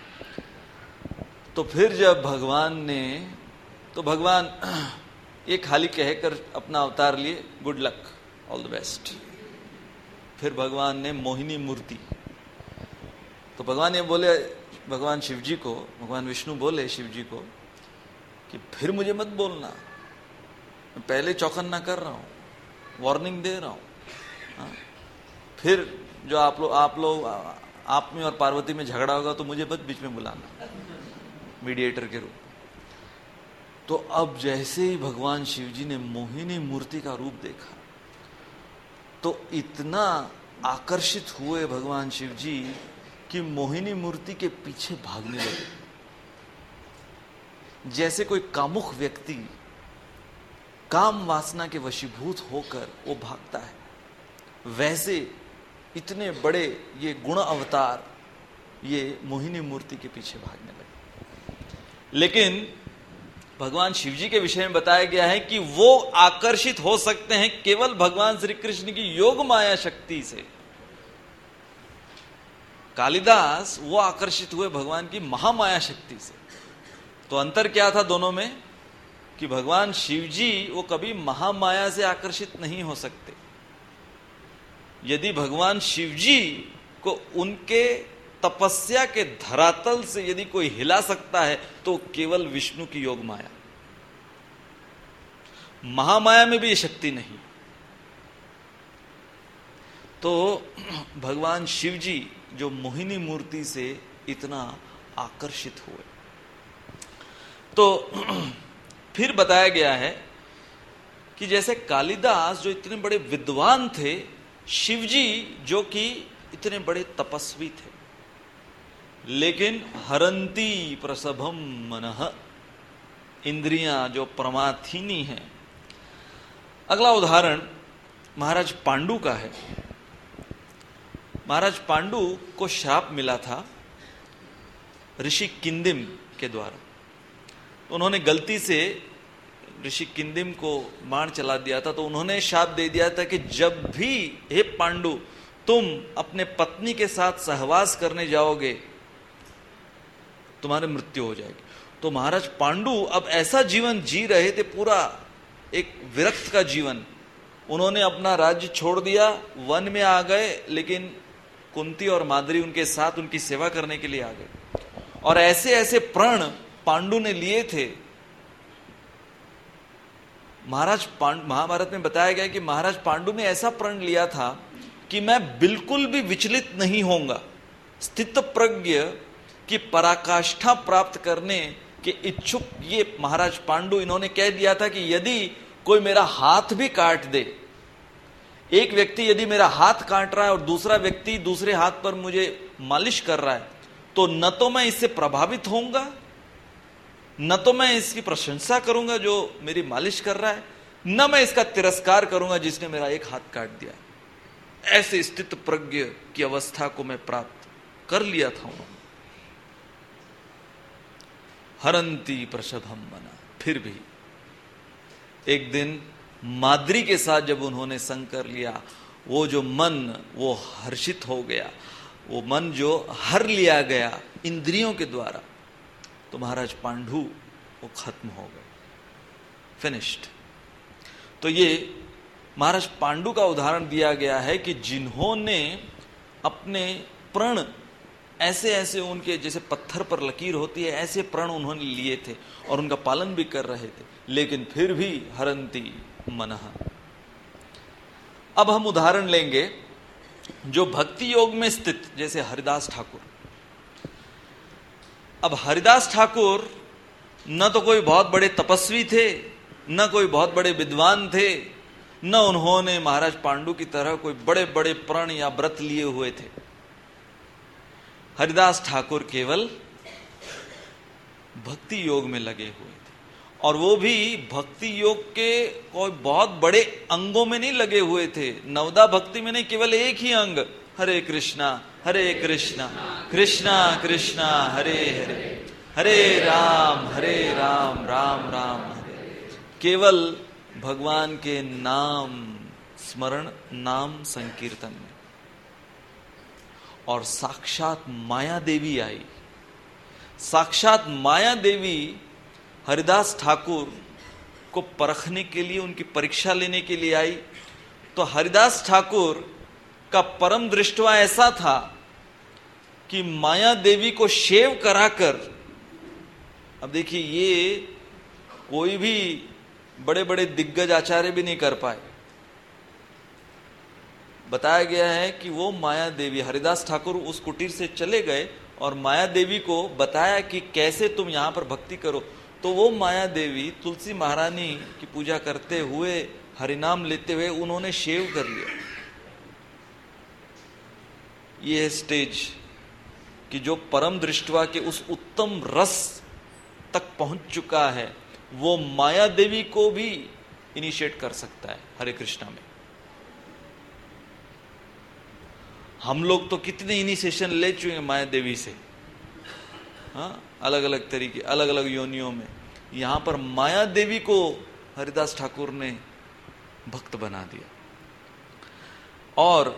तो फिर जब भगवान ने, तो भगवान ये खाली कहकर अपना अवतार लिए, good luck, all the best. फिर भगवान ने मोहिनी मूर्ति, तो भगवान ये बोले भगवान शिव जी को, भगवान विष्णु बोले शिव जी को कि फिर मुझे मत बोलना, मैं पहले चौकन्ना कर रहा हूं, वार्निंग दे रहा हूं। फिर जो आप लोग आप लोग आप में और पार्वती में झगड़ा होगा तो मुझे मत बीच में बुलाना मीडिएटर के रूप। तो अब जैसे ही भगवान शिव जी ने मोहिनी मूर्ति का रूप देखा तो इतना आकर्षित हुए भगवान शिव जी कि मोहिनी मूर्ति के पीछे भागने लगे। जैसे कोई कामुक व्यक्ति काम वासना के वशीभूत होकर वो भागता है, वैसे इतने बड़े ये गुण अवतार ये मोहिनी मूर्ति के पीछे भागने लगे। लेकिन भगवान शिव जी के विषय में बताया गया है कि वो आकर्षित हो सकते हैं केवल भगवान श्री कृष्ण की योग माया शक्ति से। कालिदास वो आकर्षित हुए भगवान की महामाया शक्ति से। तो अंतर क्या था दोनों में? कि भगवान शिव जी वो कभी महामाया से आकर्षित नहीं हो सकते। यदि भगवान शिव जी को उनके तपस्या के धरातल से यदि कोई हिला सकता है तो केवल विष्णु की योग माया। महामाया में भी ये शक्ति नहीं। तो भगवान शिव जी जो मोहिनी मूर्ति से इतना आकर्षित हुए, तो फिर बताया गया है कि जैसे कालिदास जो इतने बड़े विद्वान थे, शिवजी जो कि इतने बड़े तपस्वी थे, लेकिन हरंती प्रसभम मनः, इंद्रियां जो प्रमाथिनी हैं। अगला उदाहरण महाराज पांडु का है। महाराज पांडु को श्राप मिला था ऋषि किंदिम के द्वारा। तो उन्होंने गलती से ऋषि किंदिम को बाण चला दिया था, तो उन्होंने शाप दे दिया था कि जब भी हे पांडु तुम अपने पत्नी के साथ सहवास करने जाओगे तुम्हारी मृत्यु हो जाएगी। तो महाराज पांडु अब ऐसा जीवन जी रहे थे, पूरा एक विरक्त का जीवन। उन्होंने अपना राज्य छोड़ दिया, वन में आ गए, लेकिन कुंती और माद्री उनके साथ उनकी सेवा करने के लिए आ गए। और ऐसे ऐसे प्रण पांडु ने लिए थे। महाराज पांडु, महाभारत में बताया गया कि महाराज पांडु ने ऐसा प्रण लिया था कि मैं बिल्कुल भी विचलित नहीं होऊंगा। स्थित प्रज्ञ की पराकाष्ठा प्राप्त करने के इच्छुक ये महाराज पांडु, इन्होंने कह दिया था कि यदि कोई मेरा हाथ भी काट दे, एक व्यक्ति यदि मेरा हाथ काट रहा है और दूसरा व्यक्ति दूसरे हाथ पर मुझे मालिश कर रहा है, तो न तो मैं इससे प्रभावित होऊंगा, न तो मैं इसकी प्रशंसा करूंगा जो मेरी मालिश कर रहा है, न मैं इसका तिरस्कार करूंगा जिसने मेरा एक हाथ काट दिया। ऐसे स्थित प्रज्ञ की अवस्था को मैं प्राप्त कर लिया था उन्होंने। हरंती प्रसभम मना, फिर भी एक दिन माद्री के साथ जब उन्होंने संग कर लिया, वो जो मन वो हर्षित हो गया, वो मन जो हर लिया गया इंद्रियों के द्वारा, तो महाराज पांडु वो खत्म हो गए, फिनिश्ड। तो ये महाराज पांडु का उदाहरण दिया गया है कि जिन्होंने अपने प्रण ऐसे ऐसे उनके जैसे पत्थर पर लकीर होती है, ऐसे प्रण उन्होंने लिए थे और उनका पालन भी कर रहे थे, लेकिन फिर भी हरंती मनः। अब हम उदाहरण लेंगे जो भक्ति योग में स्थित, जैसे हरिदास ठाकुर। अब हरिदास ठाकुर न तो कोई बहुत बड़े तपस्वी थे, न कोई बहुत बड़े विद्वान थे, न उन्होंने महाराज पांडु की तरह कोई बड़े बड़े प्रण या व्रत लिए हुए थे। हरिदास ठाकुर केवल भक्ति योग में लगे हुए थे, और वो भी भक्ति योग के कोई बहुत बड़े अंगों में नहीं लगे हुए थे। नवदा भक्ति में नहीं, केवल एक ही अंग, हरे कृष्णा हरे कृष्णा कृष्णा कृष्णा हरे हरे, हरे राम हरे राम राम राम हरे। केवल भगवान के नाम स्मरण, नाम संकीर्तन में। और साक्षात माया देवी आई, साक्षात माया देवी हरिदास ठाकुर को परखने के लिए, उनकी परीक्षा लेने के लिए आई। तो हरिदास ठाकुर का परम दृष्टवा ऐसा था कि माया देवी को शेव कराकर, अब देखिए ये कोई भी बड़े बड़े दिग्गज आचार्य भी नहीं कर पाए। बताया गया है कि वो माया देवी, हरिदास ठाकुर उस कुटीर से चले गए और माया देवी को बताया कि कैसे तुम यहां पर भक्ति करो। तो वो माया देवी तुलसी महारानी की पूजा करते हुए, हरिनाम लेते हुए उन्होंने शेव कर लिया। ये है स्टेज कि जो परम दृष्टवा के उस उत्तम रस तक पहुंच चुका है, वो माया देवी को भी इनिशिएट कर सकता है हरे कृष्णा में। हम लोग तो कितने इनिशिएशन ले चुके हैं माया देवी से, हाँ, अलग अलग तरीके, अलग अलग योनियों में। यहां पर माया देवी को हरिदास ठाकुर ने भक्त बना दिया। और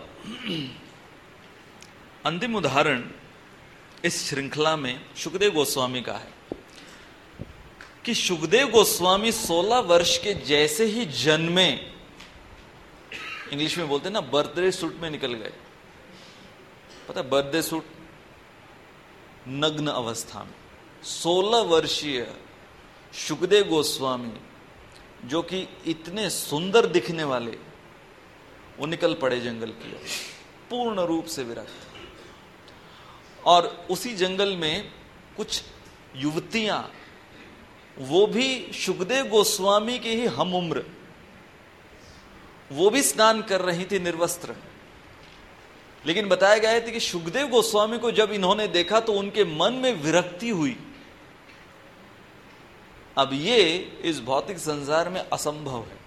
अंतिम उदाहरण इस श्रृंखला में सुखदेव गोस्वामी का है कि सुखदेव गोस्वामी सोलह वर्ष के जैसे ही जन्मे, इंग्लिश में बोलते हैं ना, बर्थडे सूट में निकल गए। पता है, बर्थडे सूट नग्न अवस्था में सोलह वर्षीय सुखदेव गोस्वामी, जो कि इतने सुंदर दिखने वाले, वो निकल पड़े जंगल की ओर, पूर्ण रूप से विरक्त। और उसी जंगल में कुछ युवतियां, वो भी सुखदेव गोस्वामी के ही हम उम्र, वो भी स्नान कर रही थी निर्वस्त्र। लेकिन बताया गया है कि सुखदेव गोस्वामी को जब इन्होंने देखा तो उनके मन में विरक्ति हुई। अब ये इस भौतिक संसार में असंभव है,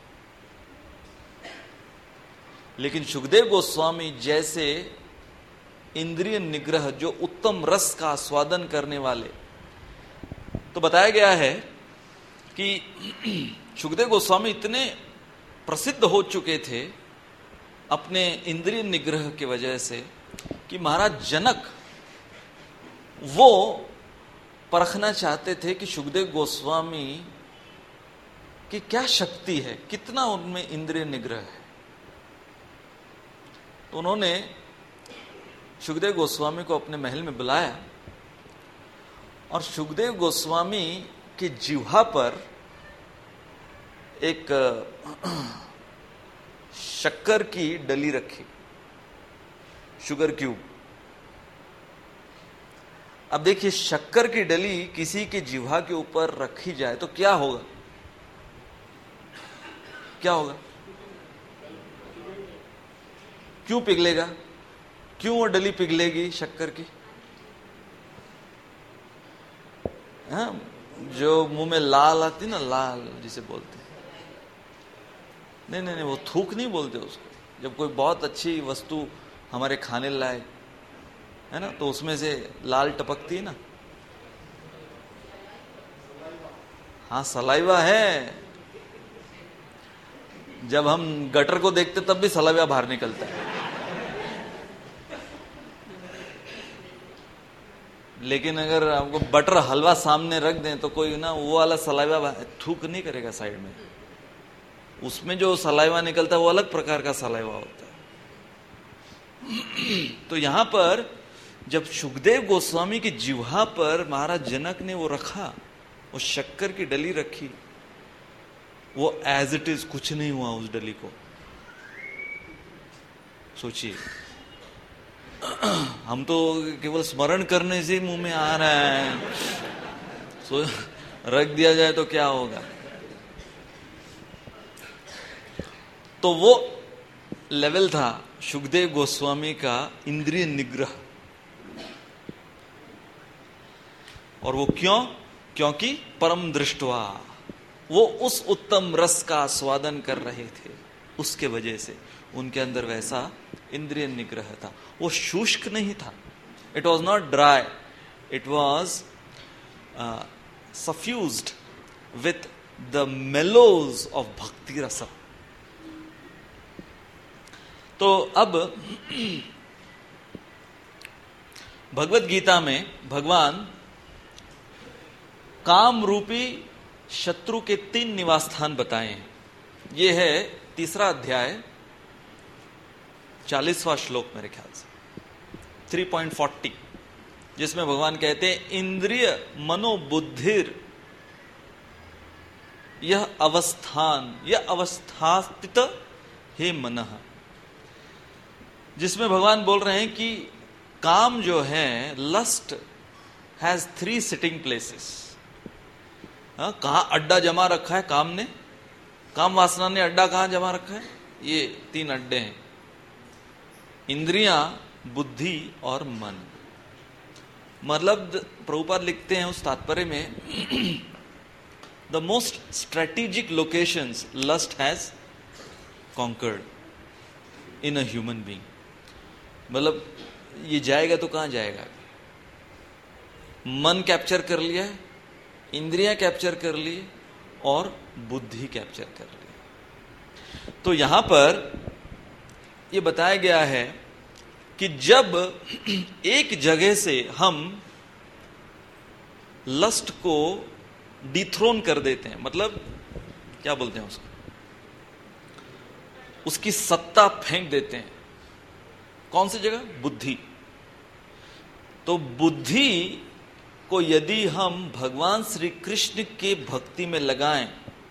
लेकिन सुखदेव गोस्वामी जैसे इंद्रिय निग्रह, जो उत्तम रस का आस्वादन करने वाले, तो बताया गया है कि शुकदेव गोस्वामी इतने प्रसिद्ध हो चुके थे अपने इंद्रिय निग्रह की वजह से कि महाराज जनक वो परखना चाहते थे कि शुकदेव गोस्वामी की क्या शक्ति है, कितना उनमें इंद्रिय निग्रह है। तो उन्होंने शुकदेव गोस्वामी को अपने महल में बुलाया और शुकदेव गोस्वामी की जिह्वा पर एक शक्कर की डली रखी, शुगर क्यूब। अब देखिए, शक्कर की डली किसी की जिह्वा के ऊपर रखी जाए तो क्या होगा, क्या होगा? क्यों पिघलेगा? क्यों वो डली पिघलेगी शक्कर की? हाँ, जो मुंह में लाल आती ना, लाल जिसे बोलते हैं, नहीं नहीं नहीं वो थूक नहीं बोलते उसको। जब कोई बहुत अच्छी वस्तु हमारे खाने लाए है ना, तो उसमें से लाल टपकती है ना, हाँ सलाइवा है। जब हम गटर को देखते तब भी सलाइवा बाहर निकलता है, लेकिन अगर आपको बटर हलवा सामने रख दें तो कोई ना वो वाला सलाइवा थूक नहीं करेगा साइड में, उसमें जो सलाइवा निकलता है वो अलग प्रकार का सलाइवा होता है। तो यहां पर जब शुकदेव गोस्वामी की जिह्वा पर महाराज जनक ने वो रखा, वो शक्कर की डली रखी, वो एज इट इज कुछ नहीं हुआ उस डली को। सोचिए, हम तो केवल स्मरण करने से मुंह में आ रहा है, सो रख दिया जाए तो क्या होगा। तो वो लेवल था शुकदेव गोस्वामी का इंद्रिय निग्रह। और वो क्यों? क्योंकि परम दृष्टवा वो उस उत्तम रस का आस्वादन कर रहे थे, उसके वजह से उनके अंदर वैसा इंद्रिय निग्रह था। वो शुष्क नहीं था, it was not dry, it was suffused with the mellows of bhakti rasa. तो अब भगवत गीता में भगवान काम रूपी शत्रु के तीन निवास स्थान बताए हैं। यह है तीसरा अध्याय, चालीसवां श्लोक मेरे ख्याल से, थ्री पॉइंट फोर्टी, जिसमें भगवान कहते हैं इंद्रिय मनोबुद्धिर यह अवस्थान, यह अवस्थास्थित हे मनः। जिसमें भगवान बोल रहे हैं कि काम जो है, lust has three sitting places. कहां अड्डा जमा रखा है काम ने, काम वासना ने अड्डा कहां जमा रखा है? ये तीन अड्डे हैं, इंद्रियां, बुद्धि और मन। मतलब प्रभुपाद लिखते हैं उस तात्पर्य में, the most strategic locations lust has conquered in a human being. मतलब ये जाएगा तो कहां जाएगा? मन कैप्चर कर लिया है, इंद्रियां कैप्चर कर ली और बुद्धि कैप्चर कर ली। तो यहां पर यह बताया गया है कि जब एक जगह से हम लस्ट को डिथ्रोन कर देते हैं, मतलब क्या बोलते हैं उसको, उसकी सत्ता फेंक देते हैं, कौन सी जगह? बुद्धि। तो बुद्धि को यदि हम भगवान श्री कृष्ण के भक्ति में लगाएं,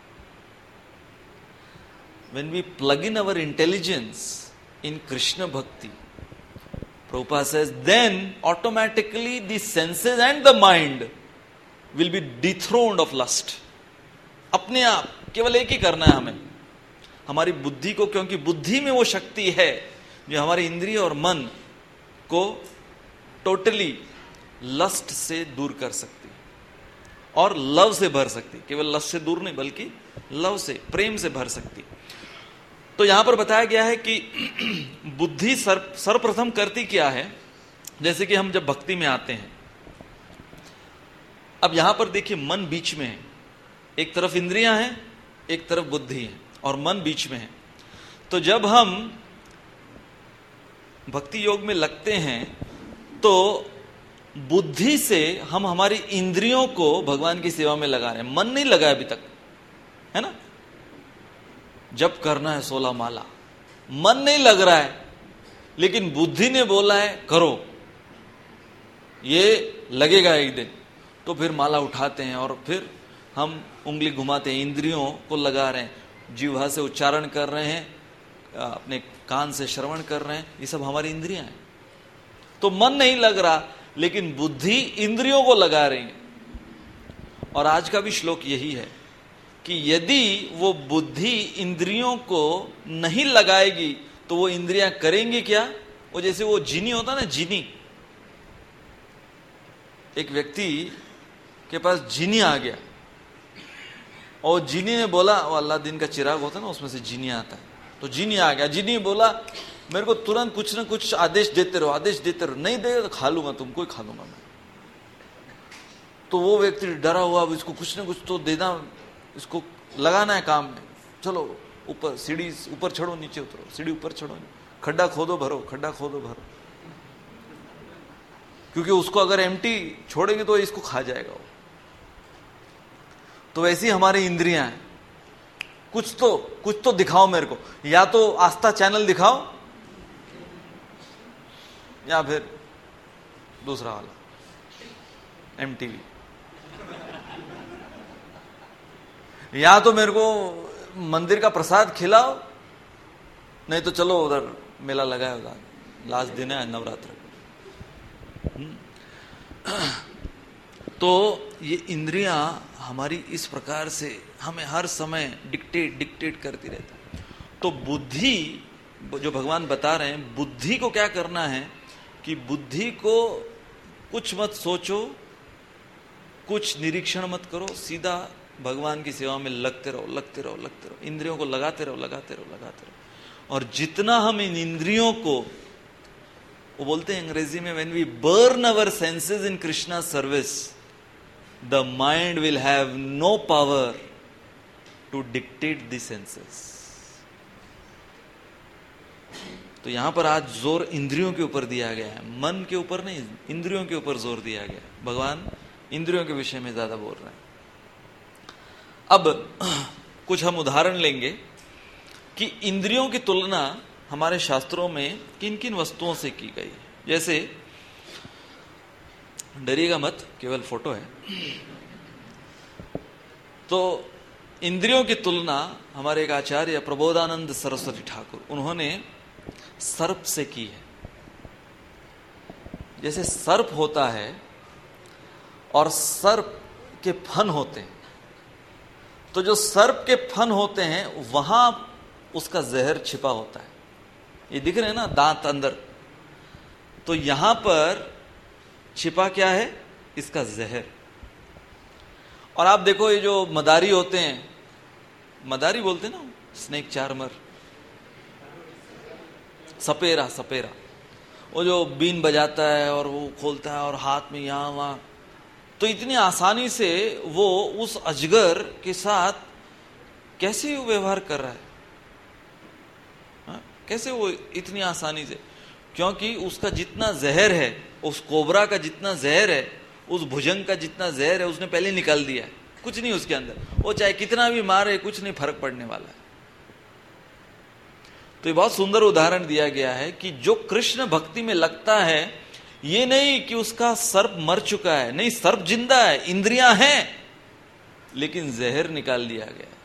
when we plug in our intelligence in Krishna bhakti, Prabhupada says, then automatically the senses and the mind will be dethroned of lust. अपने आप केवल एक ही करना है हमें, हमारी बुद्धि को, क्योंकि बुद्धि में वो शक्ति है जो हमारे इंद्रिय और मन को टोटली लस्ट से दूर कर सकती और लव से भर सकती। केवल लस्ट से दूर नहीं, बल्कि लव से, प्रेम से भर सकती। तो यहां पर बताया गया है कि बुद्धि सर्व सर्वप्रथम करती क्या है। जैसे कि हम जब भक्ति में आते हैं अब यहां पर देखिए, मन बीच में है, एक तरफ इंद्रियां हैं, एक तरफ बुद्धि है, और मन बीच में है। तो जब हम भक्ति योग में लगते हैं तो बुद्धि से हम हमारी इंद्रियों को भगवान की सेवा में लगा रहे हैं, मन नहीं लगा अभी तक, है ना। जब करना है सोलह माला, मन नहीं लग रहा है, लेकिन बुद्धि ने बोला है करो, ये लगेगा एक दिन, तो फिर माला उठाते हैं और फिर हम उंगली घुमाते हैं, इंद्रियों को लगा रहे हैं, जीवा से उच्चारण कर रहे हैं, अपने कान से श्रवण कर रहे हैं, ये सब हमारी इंद्रियां हैं। तो मन नहीं लग रहा, लेकिन बुद्धि इंद्रियों को लगा रही है। और आज का भी श्लोक यही है कि यदि वो बुद्धि इंद्रियों को नहीं लगाएगी तो वो इंद्रियां करेंगी क्या? वो जैसे वो जीनी होता ना, जीनी, एक व्यक्ति के पास जीनी आ गया और जीनी ने बोला, वो अल्लादीन का चिराग होता है ना, उसमें से जीनी आता है, तो जीनी आ गया। जीनी बोला मेरे को तुरंत कुछ ना कुछ आदेश देते रहो, आदेश देते रहो, नहीं देगा तो खा लूंगा, तुमको ही खा लूंगा मैं। तो वो व्यक्ति डरा हुआ, अब इसको कुछ ना कुछ तो देना, इसको लगाना है काम में, चलो ऊपर सीढ़ी ऊपर चढ़ो, नीचे उतरो, सीढ़ी ऊपर चढ़ो, खड्डा खोदो भरो, खड्डा खोदो भरो, क्योंकि उसको अगर एम्प्टी छोड़ेंगे तो इसको खा जाएगा वो। तो वैसी हमारी इंद्रियां हैं, कुछ तो कुछ तो दिखाओ मेरे को, या तो आस्था चैनल दिखाओ या फिर दूसरा वाला एमटीवी, या तो मेरे को मंदिर का प्रसाद खिलाओ, नहीं तो चलो उधर मेला लगाया होगा, लास्ट दिन है नवरात्र। तो ये इंद्रियां हमारी इस प्रकार से हमें हर समय डिक्टेट डिक्टेट करती रहती। तो बुद्धि, जो भगवान बता रहे हैं, बुद्धि को क्या करना है कि बुद्धि को कुछ मत सोचो, कुछ निरीक्षण मत करो, सीधा भगवान की सेवा में लगते रहो, लगते रहो, लगते रहो, इंद्रियों को लगाते रहो, लगाते रहो, लगाते रहो। और जितना हम इन इंद्रियों को, वो बोलते हैं अंग्रेजी में, when we burn our senses in Krishna service, the mind will have no power to dictate the senses. तो यहां पर आज जोर इंद्रियों के ऊपर दिया गया है, मन के ऊपर नहीं, इंद्रियों के ऊपर जोर दिया गया है। भगवान इंद्रियों के विषय में ज्यादा बोल रहे हैं। अब कुछ हम उदाहरण लेंगे कि इंद्रियों की तुलना हमारे शास्त्रों में किन किन वस्तुओं से की गई है। जैसे, डरिएगा मत, केवल फोटो है। तो इंद्रियों की तुलना हमारे एक आचार्य प्रबोधानंद सरस्वती ठाकुर, उन्होंने सर्प से की है। जैसे सर्प होता है और सर्प के फन होते हैं, तो जो सर्प के फन होते हैं वहां उसका जहर छिपा होता है। ये दिख रहे हैं ना, दांत अंदर, तो यहां पर छिपा क्या है? इसका जहर। और आप देखो, ये जो मदारी होते हैं, मदारी बोलते हैं ना, स्नेक चार्मर, सपेरा, सपेरा, वो जो बीन बजाता है और वो खोलता है और हाथ में यहां वहां, तो इतनी आसानी से वो उस अजगर के साथ कैसे व्यवहार कर रहा है? हा? कैसे वो इतनी आसानी से? क्योंकि उसका जितना जहर है, उस कोबरा का जितना जहर है, उस भुजंग का जितना जहर है, उसने पहले निकाल दिया है। कुछ नहीं उसके अंदर, वो चाहे कितना भी मारे, कुछ नहीं फर्क पड़ने वाला है। तो ये बहुत सुंदर उदाहरण दिया गया है कि जो कृष्ण भक्ति में लगता है, ये नहीं कि उसका सर्प मर चुका है, नहीं, सर्प जिंदा है, इंद्रियां हैं, लेकिन जहर निकाल दिया गया है।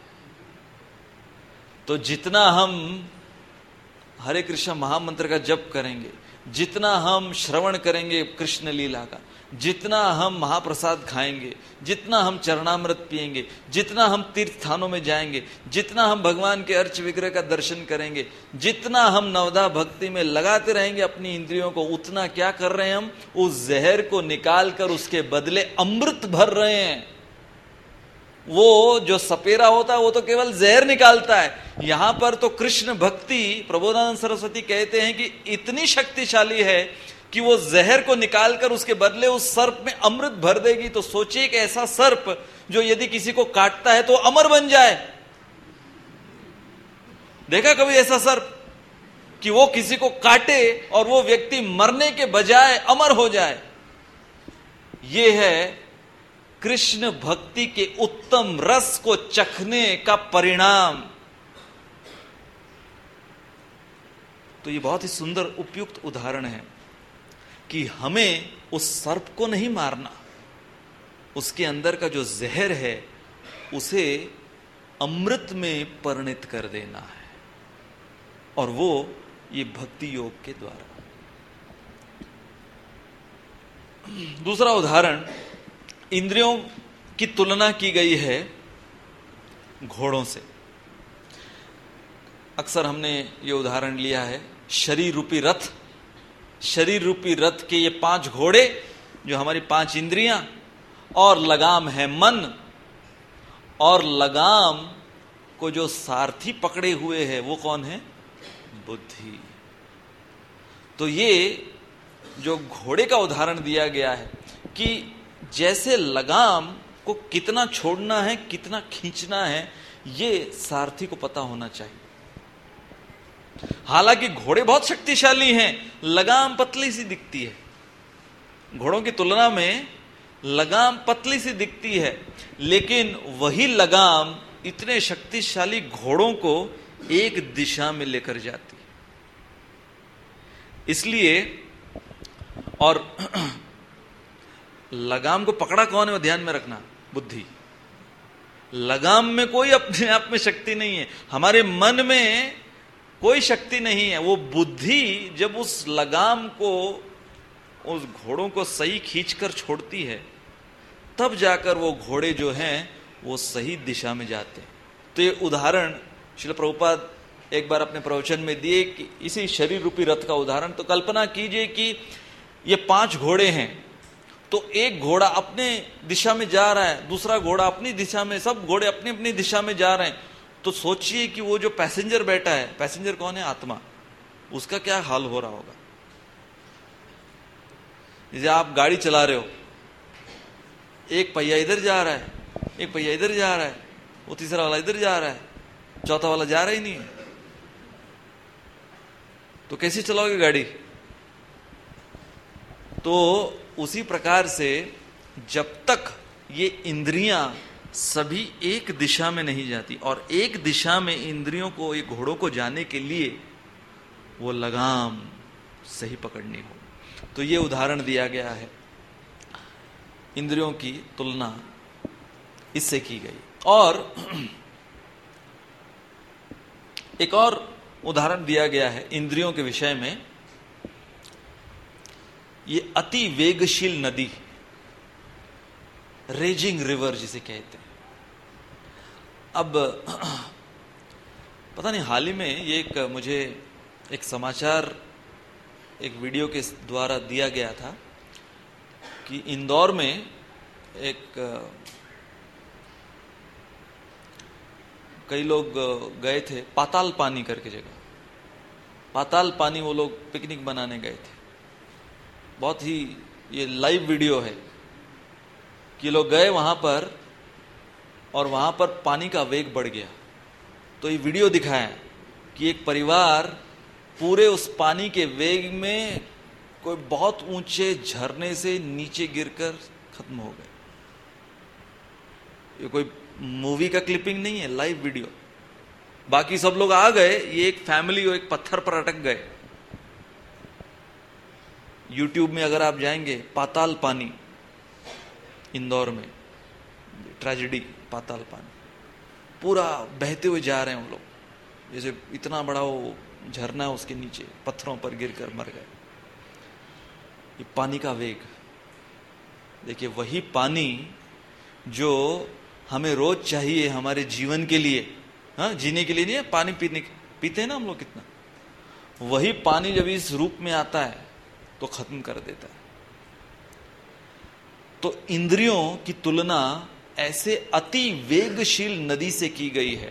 तो जितना हम हरे कृष्ण महामंत्र का जप करेंगे, जितना हम श्रवण करेंगे कृष्ण लीला का, जितना हम महाप्रसाद खाएंगे, जितना हम चरणामृत पिएंगे, जितना हम तीर्थ स्थानों में जाएंगे, जितना हम भगवान के अर्च विग्रह का दर्शन करेंगे, जितना हम नवदा भक्ति में लगाते रहेंगे अपनी इंद्रियों को, उतना क्या कर रहे हैं हम? उस जहर को निकाल कर उसके बदले अमृत भर रहे हैं। वो जो सपेरा होता है वो तो केवल जहर निकालता है, यहां पर तो कृष्ण भक्ति, प्रबोधानंद सरस्वती कहते हैं कि इतनी शक्तिशाली है कि वो जहर को निकालकर उसके बदले उस सर्प में अमृत भर देगी। तो सोचिए एक ऐसा सर्प जो यदि किसी को काटता है तो अमर बन जाए। देखा कभी ऐसा सर्प कि वो किसी को काटे और वो व्यक्ति मरने के बजाय अमर हो जाए? ये है कृष्ण भक्ति के उत्तम रस को चखने का परिणाम। तो ये बहुत ही सुंदर उपयुक्त उदाहरण है कि हमें उस सर्प को नहीं मारना, उसके अंदर का जो जहर है उसे अमृत में परिणत कर देना है, और वो ये भक्ति योग के द्वारा। दूसरा उदाहरण, इंद्रियों की तुलना की गई है घोड़ों से। अक्सर हमने ये उदाहरण लिया है शरीर रूपी रथ। शरीर रूपी रथ के ये पांच घोड़े जो हमारी पांच इंद्रियां, और लगाम है मन, और लगाम को जो सारथी पकड़े हुए है वो कौन है? बुद्धि। तो ये जो घोड़े का उदाहरण दिया गया है कि जैसे लगाम को कितना छोड़ना है, कितना खींचना है, ये सारथी को पता होना चाहिए। हालांकि घोड़े बहुत शक्तिशाली हैं, लगाम पतली सी दिखती है। घोड़ों की तुलना में लगाम पतली सी दिखती है, लेकिन वही लगाम इतने शक्तिशाली घोड़ों को एक दिशा में लेकर जाती है। इसलिए, और लगाम को पकड़ा कौन है वो ध्यान में रखना, बुद्धि। लगाम में कोई अपने आप में शक्ति नहीं है, हमारे मन में कोई शक्ति नहीं है। वो बुद्धि जब उस लगाम को, उस घोड़ों को सही खींचकर छोड़ती है, तब जाकर वो घोड़े जो हैं वो सही दिशा में जाते हैं। तो ये उदाहरण श्रील प्रभुपाद एक बार अपने प्रवचन में दिए कि इसी शरीर रूपी रथ का उदाहरण। तो कल्पना कीजिए कि ये पांच घोड़े हैं, तो एक घोड़ा अपने दिशा में जा रहा है, दूसरा घोड़ा अपनी दिशा में, सब घोड़े अपनी अपनी दिशा में जा रहे हैं। तो सोचिए कि वो जो पैसेंजर बैठा है, पैसेंजर कौन है? आत्मा। उसका क्या हाल हो रहा होगा? जैसे आप गाड़ी चला रहे हो, एक पहिया इधर जा रहा है, एक पहिया इधर जा रहा है, वो तीसरा वाला इधर जा रहा है, चौथा वाला जा रहा ही नहीं है, तो कैसे चलाओगे गाड़ी? तो उसी प्रकार से जब तक ये इंद्रियां सभी एक दिशा में नहीं जाती, और एक दिशा में इंद्रियों को, ये घोड़ों को जाने के लिए वो लगाम सही पकड़नी हो। तो ये उदाहरण दिया गया है, इंद्रियों की तुलना इससे की गई। और एक और उदाहरण दिया गया है इंद्रियों के विषय में, ये अति वेगशील नदी, रेजिंग रिवर जिसे कहते हैं। अब पता नहीं, हाल ही में ये एक मुझे एक समाचार, एक वीडियो के द्वारा दिया गया था कि इंदौर में एक, कई लोग गए थे पाताल पानी करके जगह, पाताल पानी वो लोग पिकनिक बनाने गए थे। बहुत ही ये लाइव वीडियो है कि लोग गए वहां पर और वहां पर पानी का वेग बढ़ गया। तो ये वीडियो दिखाया कि एक परिवार पूरे उस पानी के वेग में कोई बहुत ऊंचे झरने से नीचे गिरकर खत्म हो गए। ये कोई मूवी का क्लिपिंग नहीं है, लाइव वीडियो। बाकी सब लोग आ गए, ये एक फैमिली और एक पत्थर पर अटक गए। यूट्यूब में अगर आप जाएंगे, पाताल पानी, इंदौर में ट्रेजेडी, पाताल पानी, पूरा बहते हुए जा रहे हैं वो लोग, जैसे इतना बड़ा वो झरना है, उसके नीचे पत्थरों पर गिरकर मर गए। ये पानी का वेग देखिए, वही पानी जो हमें रोज चाहिए हमारे जीवन के लिए, हाँ, जीने के लिए नहीं है, पानी पीने पीते हैं ना हम लोग कितना, वही पानी जब इस रूप में आता है तो खत्म कर देता है। तो इंद्रियों की तुलना ऐसे अति वेगशील नदी से की गई है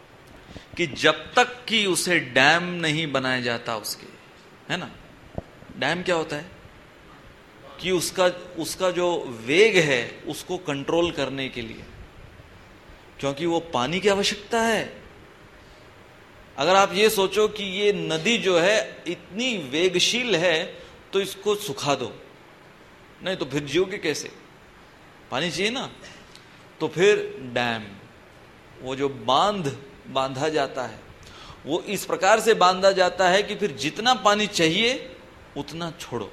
कि जब तक कि उसे डैम नहीं बनाया जाता उसके, है ना, डैम क्या होता है कि उसका उसका जो वेग है उसको कंट्रोल करने के लिए, क्योंकि वो पानी की आवश्यकता है। अगर आप ये सोचो कि ये नदी जो है इतनी वेगशील है तो इसको सुखा दो, नहीं तो फिर जियोगे कैसे, पानी चाहिए ना। तो फिर डैम, वो जो बांध बांधा जाता है वो इस प्रकार से बांधा जाता है कि फिर जितना पानी चाहिए उतना छोड़ो।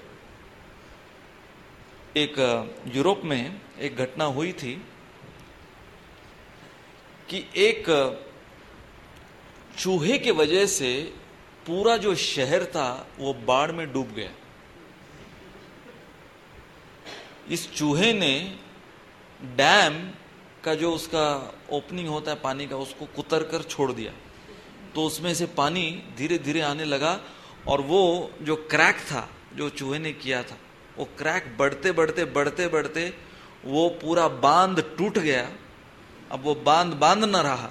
एक यूरोप में एक घटना हुई थी कि एक चूहे के वजह से पूरा जो शहर था वो बाढ़ में डूब गया। इस चूहे ने डैम का जो उसका ओपनिंग होता है पानी का उसको कुतर कर छोड़ दिया, तो उसमें से पानी धीरे धीरे आने लगा और वो जो क्रैक था जो चूहे ने किया था वो क्रैक बढ़ते बढ़ते बढ़ते बढ़ते वो पूरा बांध टूट गया। अब वो बांध बांध न रहा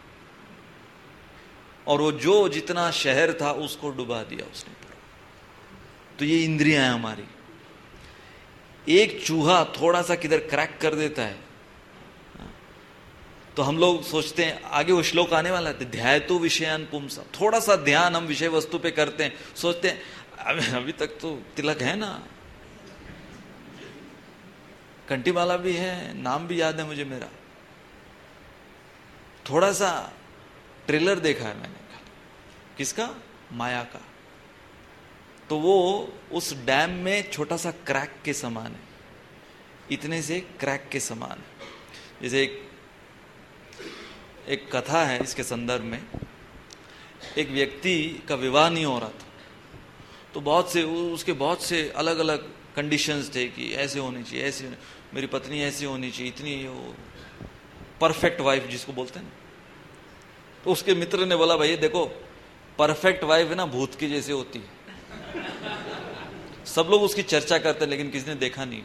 और वो जो जितना शहर था उसको डुबा दिया उसने पूरा। तो ये इंद्रियां हैं हमारी। एक चूहा थोड़ा सा किधर क्रैक कर देता है तो हम लोग सोचते हैं, आगे वो श्लोक आने वाला है, ध्यायतो विषयान पुंसा, थोड़ा सा ध्यान हम विषय वस्तु पे करते हैं, सोचते हैं अभी अभी तक तो तिलक है ना, कंठीमाला भी है, नाम भी याद है मुझे मेरा, थोड़ा सा ट्रेलर देखा है मैंने, किसका, माया का, तो वो उस डैम में छोटा सा क्रैक के समान है, इतने से क्रैक के समान है। जैसे एक एक कथा है इसके संदर्भ में, एक व्यक्ति का विवाह नहीं हो रहा था, तो बहुत से उसके बहुत से अलग अलग कंडीशंस थे कि ऐसे होनी चाहिए, ऐसे मेरी पत्नी ऐसी होनी चाहिए, इतनी वो परफेक्ट वाइफ जिसको बोलते हैं ना। तो उसके मित्र ने बोला, भाई देखो परफेक्ट वाइफ है ना भूत की जैसे होती है, सब लोग उसकी चर्चा करते हैं लेकिन किसी ने देखा नहीं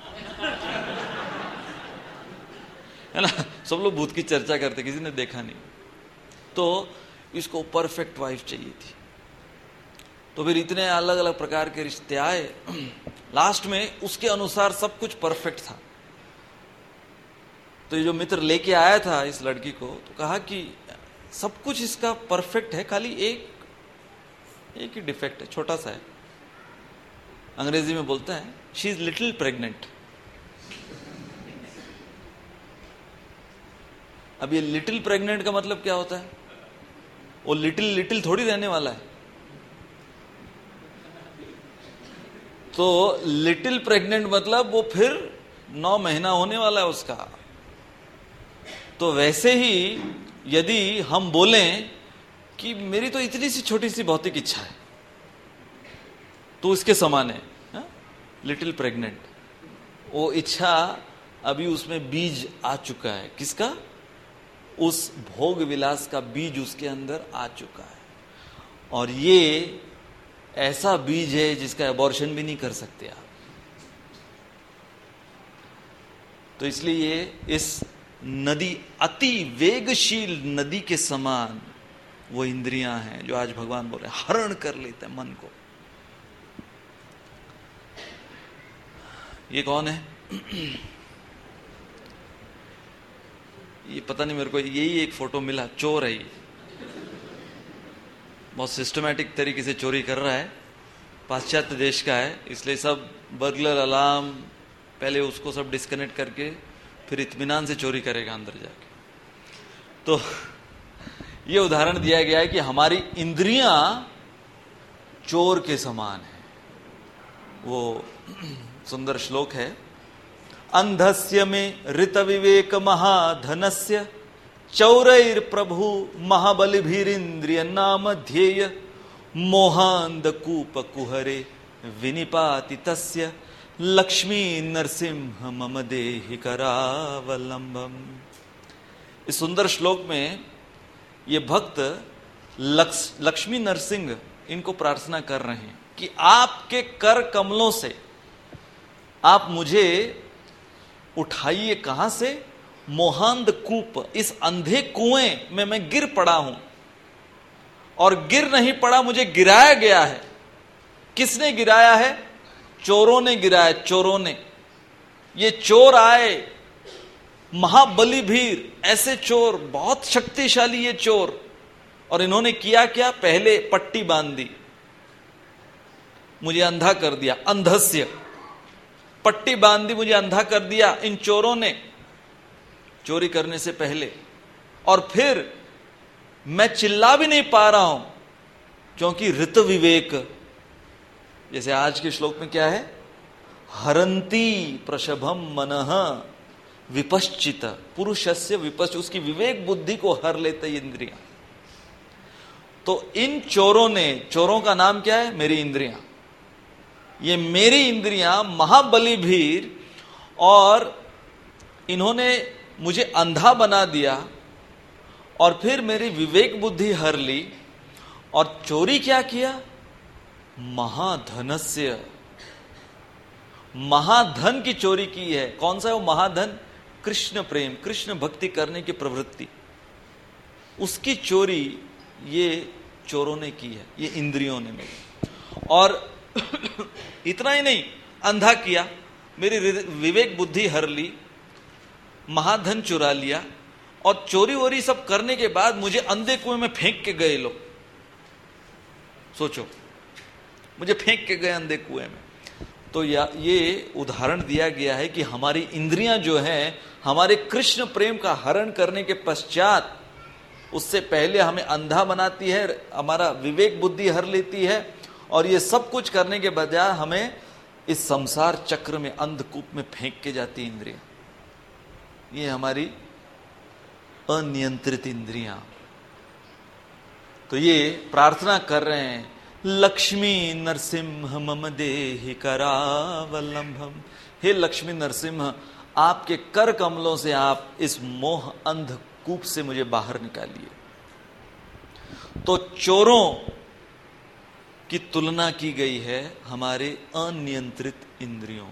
है ना, सब लोग भूत की चर्चा करते, किसी ने देखा नहीं। तो इसको परफेक्ट वाइफ चाहिए थी। तो फिर इतने अलग अलग प्रकार के रिश्ते आए, लास्ट में उसके अनुसार सब कुछ परफेक्ट था। तो ये जो मित्र लेके आया था इस लड़की को, तो कहा कि सब कुछ इसका परफेक्ट है, खाली एक एक ही डिफेक्ट है, छोटा सा है। अंग्रेजी में बोलता है शी इज लिटिल प्रेग्नेंट। अब ये लिटिल प्रेग्नेंट का मतलब क्या होता है, वो लिटिल लिटिल थोड़ी रहने वाला है। तो लिटिल प्रेग्नेंट मतलब वो फिर नौ महीना होने वाला है उसका। तो वैसे ही यदि हम बोलें कि मेरी तो इतनी सी छोटी सी भौतिक इच्छा है, तो इसके समान है हा? Little pregnant. वो इच्छा अभी उसमें बीज आ चुका है, किसका, उस भोग विलास का बीज उसके अंदर आ चुका है, और ये ऐसा बीज है जिसका एबॉर्शन भी नहीं कर सकते आप। तो इसलिए इस नदी, अति वेगशील नदी के समान वो इंद्रियां हैं जो आज भगवान बोल रहे हैं हरण कर लेते हैं मन को। ये कौन है ये पता नहीं, मेरे को यही एक फोटो मिला, चोर है ये, बहुत सिस्टमैटिक तरीके से चोरी कर रहा है, पाश्चात्य देश का है, इसलिए सब बर्गलर अलार्म पहले उसको सब डिस्कनेक्ट करके फिर इत्मीनान से चोरी करेगा अंदर जाके। तो ये उदाहरण दिया गया है कि हमारी इंद्रियां चोर के समान है। वो सुंदर श्लोक है, अंधस्य में ऋत विवेक महाधनस्य चौरैर प्रभु महाबलिभिरिंद्रिय नाम ध्येय मोहांध कूप कुहरे विनिपाति तस्य लक्ष्मी नरसिंह मम देहि करावलंबम। इस सुंदर श्लोक में ये भक्त लक्ष, लक्ष्मी नरसिंह इनको प्रार्थना कर रहे हैं कि आपके कर कमलों से आप मुझे उठाइए। कहां से, मोहांध कूप, इस अंधे कुएं में मैं गिर पड़ा हूं, और गिर नहीं पड़ा, मुझे गिराया गया है। किसने गिराया है? चोरों ने गिराया, चोरों ने। ये चोर आए, महाबली भीर, ऐसे चोर, बहुत शक्तिशाली ये चोर। और इन्होंने किया क्या? पहले पट्टी बांध दी, मुझे अंधा कर दिया, अंधस्य, पट्टी बांध दी, मुझे अंधा कर दिया इन चोरों ने चोरी करने से पहले। और फिर मैं चिल्ला भी नहीं पा रहा हूं, क्योंकि ऋत विवेक, जैसे आज के श्लोक में क्या है? हरंती प्रशभम मनः विपश्चित, पुरुषस्य विपश्च, उसकी विवेक बुद्धि को हर लेते इंद्रियां। तो इन चोरों ने, चोरों का नाम क्या है? मेरी इंद्रियां। ये मेरी इंद्रियां महाबली भीर, और इन्होंने मुझे अंधा बना दिया और फिर मेरी विवेक बुद्धि हर ली। और चोरी क्या किया? महाधनस्य, महाधन की चोरी की है। कौन सा है वो महाधन? कृष्ण प्रेम, कृष्ण भक्ति करने की प्रवृत्ति, उसकी चोरी ये चोरों ने की है, ये इंद्रियों ने मेरी। और इतना ही नहीं, अंधा किया, मेरी विवेक बुद्धि हर ली, महाधन चुरा लिया, और चोरी वोरी सब करने के बाद मुझे अंधे कुएं में फेंक के गए लोग। सोचो, मुझे फेंक के गए अंधे कुएं में। तो या ये उदाहरण दिया गया है कि हमारी इंद्रियां जो हैं, हमारे कृष्ण प्रेम का हरण करने के पश्चात, उससे पहले हमें अंधा बनाती है, हमारा विवेक बुद्धि हर लेती है, और ये सब कुछ करने के बजाय हमें इस संसार चक्र में, अंधकूप में फेंक के जाती इंद्रियां। ये हमारी अनियंत्रित इंद्रियां। तो ये प्रार्थना कर रहे हैं, लक्ष्मी नरसिंह मम देहि करावलंबम। हे लक्ष्मी नरसिंह, आपके कर कमलों से आप इस मोह अंधकूप से मुझे बाहर निकालिए। तो चोरों की तुलना की गई है हमारे अनियंत्रित इंद्रियों।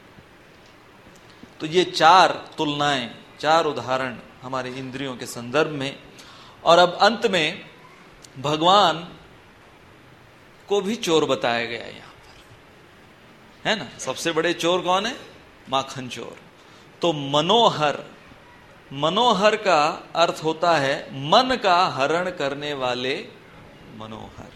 तो ये चार तुलनाएं, चार उदाहरण हमारे इंद्रियों के संदर्भ में। और अब अंत में भगवान को भी चोर बताया गया है यहां पर, है ना। सबसे बड़े चोर कौन है? माखन चोर। तो मनोहर, मनोहर का अर्थ होता है मन का हरण करने वाले मनोहर।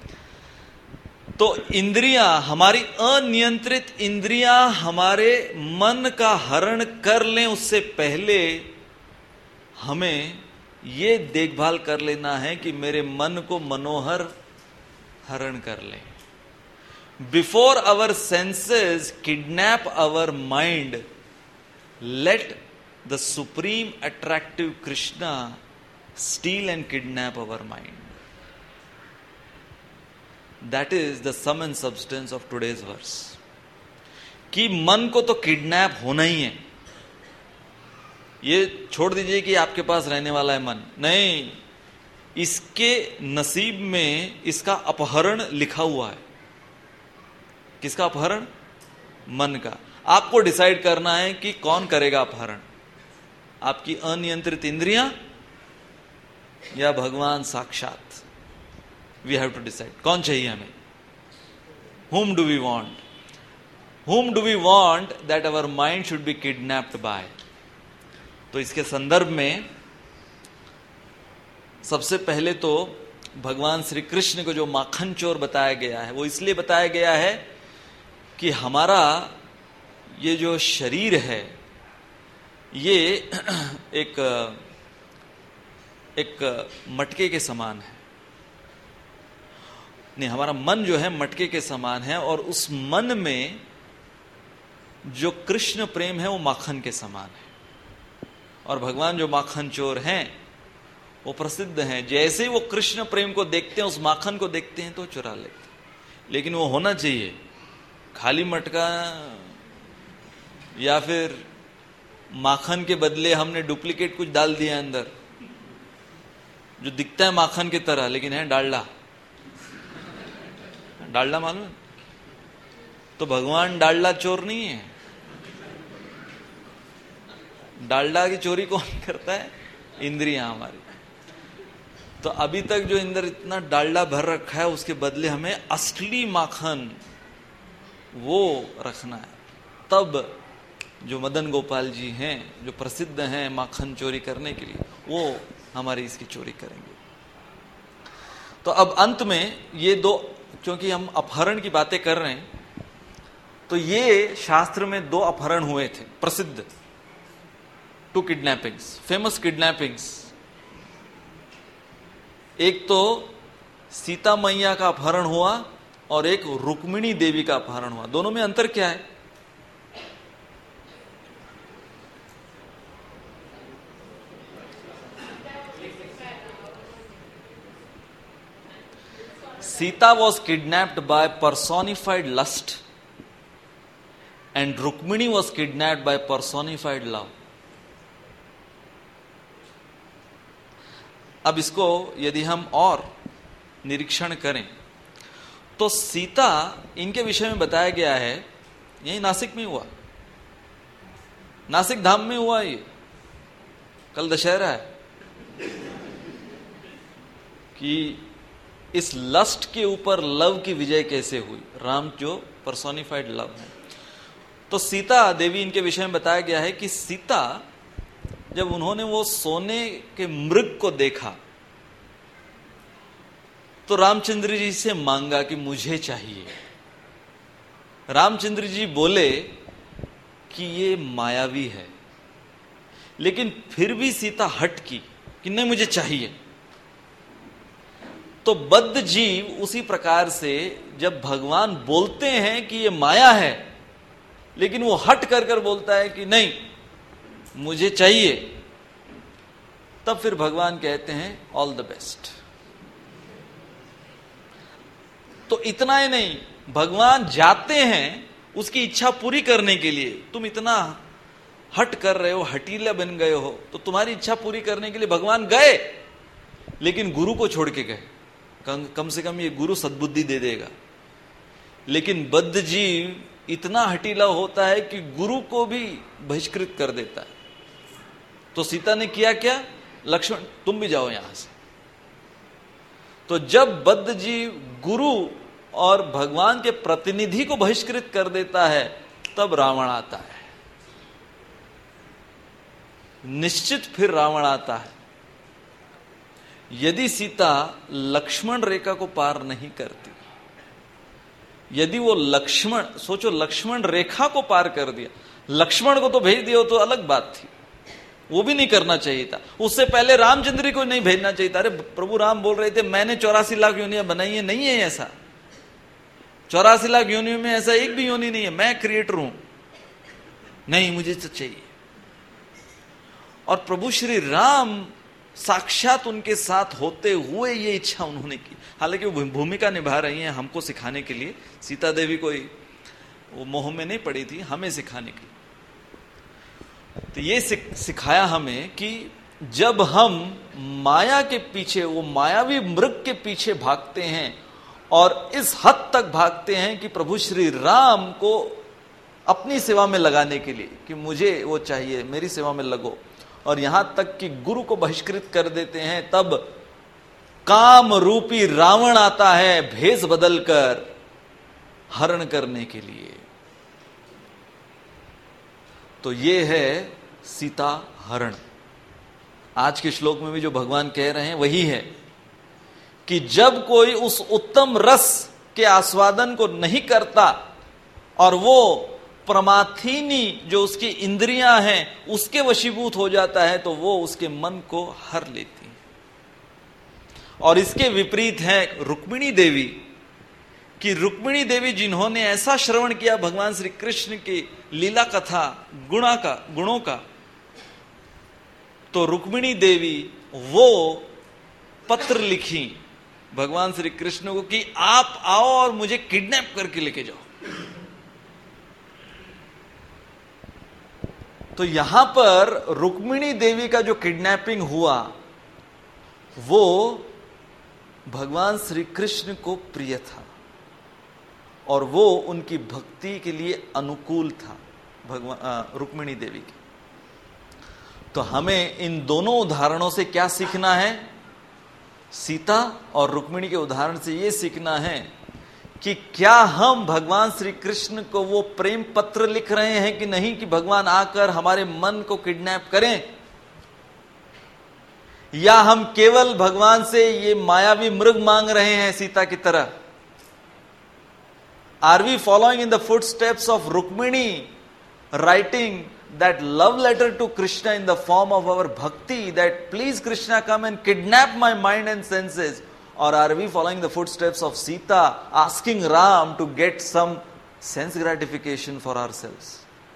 तो इंद्रियां, हमारी अनियंत्रित इंद्रियां हमारे मन का हरण कर लें, उससे पहले हमें ये देखभाल कर लेना है कि मेरे मन को मनोहर हरण कर ले। Before our senses kidnap our mind, let the supreme attractive Krishna steal and kidnap our mind. That is the sum and substance of today's verse. कि मन को तो किडनैप होना ही है। ये छोड़ दीजिए कि आपके पास रहने वाला है मन, नहीं, इसके नसीब में इसका अपहरण लिखा हुआ है। किसका अपहरण? मन का। आपको डिसाइड करना है कि कौन करेगा अपहरण, आपकी अनियंत्रित इंद्रियां या भगवान साक्षात। वी हैव टू डिसाइड कौन चाहिए हमें। whom do we want? whom do we want that our mind should be kidnapped by? तो इसके संदर्भ में सबसे पहले तो भगवान श्री कृष्ण को जो माखन चोर बताया गया है, वो इसलिए बताया गया है कि हमारा ये जो शरीर है, ये एक एक मटके के समान है। नहीं, हमारा मन जो है मटके के समान है, और उस मन में जो कृष्ण प्रेम है वो माखन के समान है। और भगवान जो माखन चोर हैं वो प्रसिद्ध हैं। जैसे ही वो कृष्ण प्रेम को देखते हैं, उस माखन को देखते हैं तो चुरा लेते हैं। लेकिन वो होना चाहिए खाली मटका, या फिर माखन के बदले हमने डुप्लीकेट कुछ डाल दिया अंदर, जो दिखता है माखन की तरह लेकिन है डालडा। डालडा मालूम है? तो भगवान डालडा चोर नहीं है। डालडा की चोरी कौन करता है? इंद्रियां हमारी। तो अभी तक जो इंदर इतना डालडा भर रखा है उसके बदले हमें असली माखन वो रखना है। तब जो मदन गोपाल जी हैं, जो प्रसिद्ध हैं माखन चोरी करने के लिए, वो हमारी इसकी चोरी करेंगे। तो अब अंत में ये दो, क्योंकि हम अपहरण की बातें कर रहे हैं, तो ये शास्त्र में दो अपहरण हुए थे प्रसिद्ध, टू किडनैपिंग्स, फेमस किडनैपिंग्स। एक तो सीता मैया का अपहरण हुआ और एक रुक्मिणी देवी का अपहरण हुआ। दोनों में अंतर क्या है? Sita was kidnapped by personified lust and Rukmini was kidnapped by personified love. अब इसको यदि हम और निरीक्षण करें तो सीता, इनके विषय में बताया गया है, यही नासिक में हुआ, नासिक धाम में हुआ। ये कल दशहरा है कि इस लस्ट के ऊपर लव की विजय कैसे हुई, राम जो पर्सोनिफाइड लव है। तो सीता देवी, इनके विषय में बताया गया है कि सीता जब उन्होंने वो सोने के मृग को देखा तो रामचंद्र जी से मांगा कि मुझे चाहिए। रामचंद्र जी बोले कि ये मायावी है, लेकिन फिर भी सीता हट की कि नहीं मुझे चाहिए। तो बद्ध जीव उसी प्रकार से जब भगवान बोलते हैं कि ये माया है, लेकिन वो हट कर कर बोलता है कि नहीं मुझे चाहिए, तब फिर भगवान कहते हैं ऑल द बेस्ट। तो इतना ही नहीं, भगवान जाते हैं उसकी इच्छा पूरी करने के लिए। तुम इतना हट कर रहे हो, हटीला बन गए हो, तो तुम्हारी इच्छा पूरी करने के लिए भगवान गए, लेकिन गुरु को छोड़ के गए। कम से कम ये गुरु सद्बुद्धि दे देगा। लेकिन बद्ध जीव इतना हटीला होता है कि गुरु को भी बहिष्कृत कर देता है। तो सीता ने किया क्या? लक्ष्मण तुम भी जाओ यहां से। तो जब बद्ध जीव गुरु और भगवान के प्रतिनिधि को बहिष्कृत कर देता है, तब रावण आता है। निश्चित फिर रावण आता है। यदि सीता लक्ष्मण रेखा को पार नहीं करती, यदि वो लक्ष्मण, सोचो लक्ष्मण रेखा को पार कर दिया, लक्ष्मण को तो भेज दिया तो अलग बात थी, वो भी नहीं करना चाहिए था। उससे पहले रामचंद्र को नहीं भेजना चाहिए था। अरे प्रभु राम बोल रहे थे मैंने चौरासी लाख योनियां बनाई है, नहीं है ऐसा। चौरासी लाख योनियों में ऐसा एक भी योनि नहीं है, मैं क्रिएटर हूं, नहीं मुझे तो चाहिए। और प्रभु श्री राम साक्षात उनके साथ होते हुए ये इच्छा उन्होंने की। हालांकि वो भूमिका निभा रही हैं हमको सिखाने के लिए। सीता देवी कोई वो मोह में नहीं पड़ी थी, हमें सिखाने के लिए। तो ये सिखाया हमें कि जब हम माया के पीछे, वो मायावी मृग के पीछे भागते हैं और इस हद तक भागते हैं कि प्रभु श्री राम को अपनी सेवा में लगाने के लिए कि मुझे वो चाहिए, मेरी सेवा में लगो, और यहां तक कि गुरु को बहिष्कृत कर देते हैं, तब काम रूपी रावण आता है भेष बदलकर हरण करने के लिए। तो ये है सीता हरण। आज के श्लोक में भी जो भगवान कह रहे हैं वही है कि जब कोई उस उत्तम रस के आस्वादन को नहीं करता और वो प्रमाथिनी जो उसकी इंद्रियां हैं उसके वशीभूत हो जाता है, तो वो उसके मन को हर लेती है। और इसके विपरीत है रुक्मिणी देवी, कि रुक्मिणी देवी जिन्होंने ऐसा श्रवण किया भगवान श्री कृष्ण की लीला कथा, गुणा का गुणों का, तो रुक्मिणी देवी वो पत्र लिखी भगवान श्री कृष्ण को कि आप आओ और मुझे किडनैप करके लेके जाओ। तो यहां पर रुक्मिणी देवी का जो किडनैपिंग हुआ वो भगवान श्री कृष्ण को प्रिय था और वो उनकी भक्ति के लिए अनुकूल था, भगवान रुक्मिणी देवी की। तो हमें इन दोनों उदाहरणों से क्या सीखना है? सीता और रुक्मिणी के उदाहरण से ये सीखना है कि क्या हम भगवान श्री कृष्ण को वो प्रेम पत्र लिख रहे हैं कि नहीं, कि भगवान आकर हमारे मन को किडनैप करें, या हम केवल भगवान से ये मायावी मृग मांग रहे हैं सीता की तरह। Are we following in the footsteps of Rukmini, writing that love letter to Krishna in the form of our bhakti, that please Krishna come and kidnap my mind and senses? Or are we following the footsteps of Sita, asking Ram to get some sense gratification for ourselves?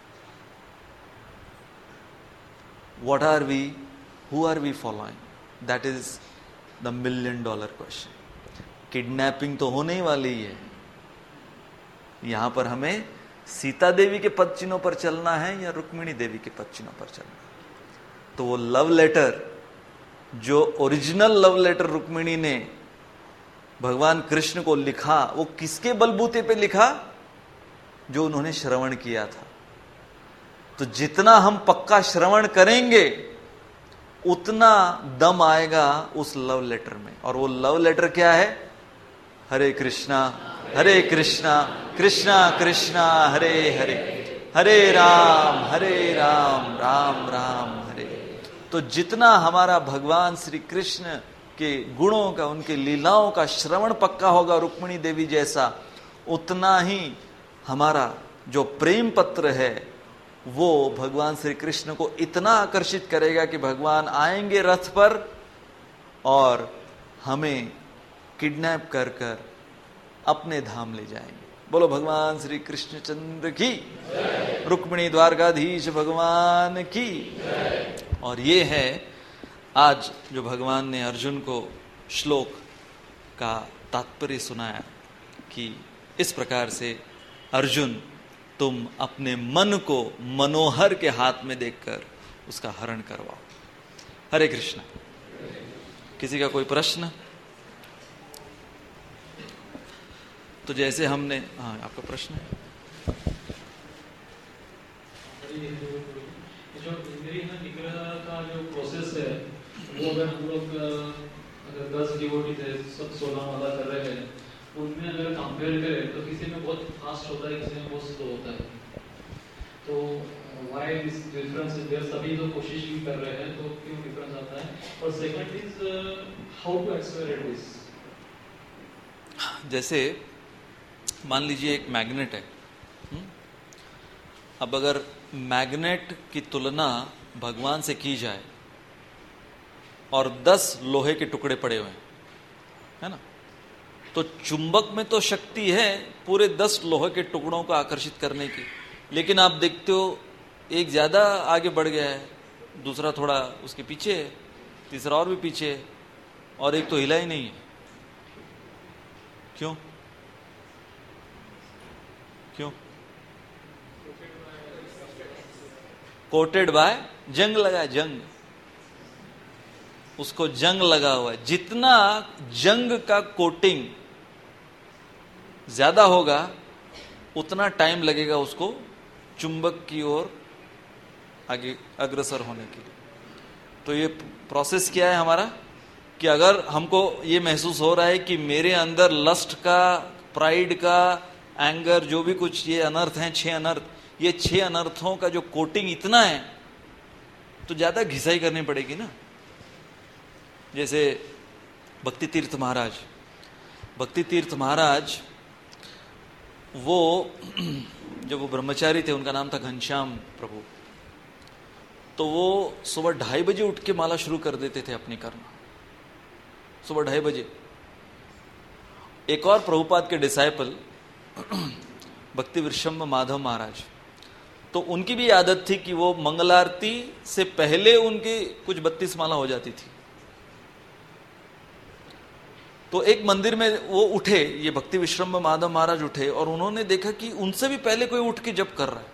What are we? Who are we following? That is the million dollar question. Kidnapping तो होने ही वाली है। यहां पर हमें सीता देवी के पद चिन्हों पर चलना है या रुक्मिणी देवी के पद चिन्हों पर चलना है? तो वो लव लेटर, जो ओरिजिनल लव लेटर रुक्मिणी ने भगवान कृष्ण को लिखा, वो किसके बलबूते पे लिखा? जो उन्होंने श्रवण किया था। तो जितना हम पक्का श्रवण करेंगे उतना दम आएगा उस लव लेटर में। और वो लव लेटर क्या है? हरे कृष्णा हरे कृष्णा कृष्णा कृष्णा हरे हरे, हरे राम हरे राम राम राम हरे। तो जितना हमारा भगवान श्री कृष्ण के गुणों का, उनके लीलाओं का श्रवण पक्का होगा रुक्मिणी देवी जैसा, उतना ही हमारा जो प्रेम पत्र है वो भगवान श्री कृष्ण को इतना आकर्षित करेगा कि भगवान आएंगे रथ पर और हमें किडनैप कर कर अपने धाम ले जाएंगे। बोलो भगवान श्री कृष्णचंद्र की, रुक्मिणी द्वारकाधीश भगवान की। और ये है आज जो भगवान ने अर्जुन को श्लोक का तात्पर्य सुनाया कि इस प्रकार से अर्जुन, तुम अपने मन को मनोहर के हाथ में देखकर उसका हरण करवाओ। हरे कृष्णा। किसी का कोई प्रश्न? तो जैसे हमने, हाँ आपका प्रश्न है? जो इंद्रिय निग्रह का जो प्रोसेस है वो अगर हम लोग अगर दस डिवोटी थे, सब सोलह माला कर रहे हैं, उनमें अगर कंपेयर करें तो किसी में बहुत फास्ट होता है, किसी में बहुत स्लो होता है। तो why this difference is there? सभी तो कोशिश भी कर रहे हैं, तो क्यों डिफरेंस आता है? और second is how to accelerate this. जैसे मान लीजिए एक मैग्नेट है। अब अगर मैग्नेट की तुलना भगवान से की जाए और दस लोहे के टुकड़े पड़े हुए हैं, है ना, तो चुंबक में तो शक्ति है पूरे दस लोहे के टुकड़ों को आकर्षित करने की, लेकिन आप देखते हो एक ज्यादा आगे बढ़ गया है, दूसरा थोड़ा उसके पीछे है, तीसरा और भी पीछे है, और एक तो हिला ही नहीं है। क्यों? क्यों? कोटेड बाय, जंग लगा, जंग, उसको जंग लगा हुआ है। जितना जंग का कोटिंग ज्यादा होगा उतना टाइम लगेगा उसको चुंबक की ओर आगे अग्रसर होने के लिए। तो ये प्रोसेस क्या है हमारा कि अगर हमको ये महसूस हो रहा है कि मेरे अंदर लस्ट का, प्राइड का, एंगर, जो भी कुछ ये अनर्थ हैं, छह अनर्थ, ये छह अनर्थों का जो कोटिंग इतना है, तो ज्यादा घिसाई करनी पड़ेगी ना। जैसे भक्ति तीर्थ महाराज, भक्ति तीर्थ महाराज वो जब वो ब्रह्मचारी थे, उनका नाम था घनश्याम प्रभु, तो वो सुबह ढाई बजे उठ के माला शुरू कर देते थे अपनी करना, सुबह ढाई बजे। एक और प्रभुपाद के डिसाइपल भक्ति विश्रम्भ माधव महाराज, तो उनकी भी आदत थी कि वो मंगलारती से पहले उनकी कुछ बत्तीस माला हो जाती थी। तो एक मंदिर में वो उठे, ये भक्ति विश्रम्भ माधव महाराज उठे, और उन्होंने देखा कि उनसे भी पहले कोई उठ के जप कर रहा है।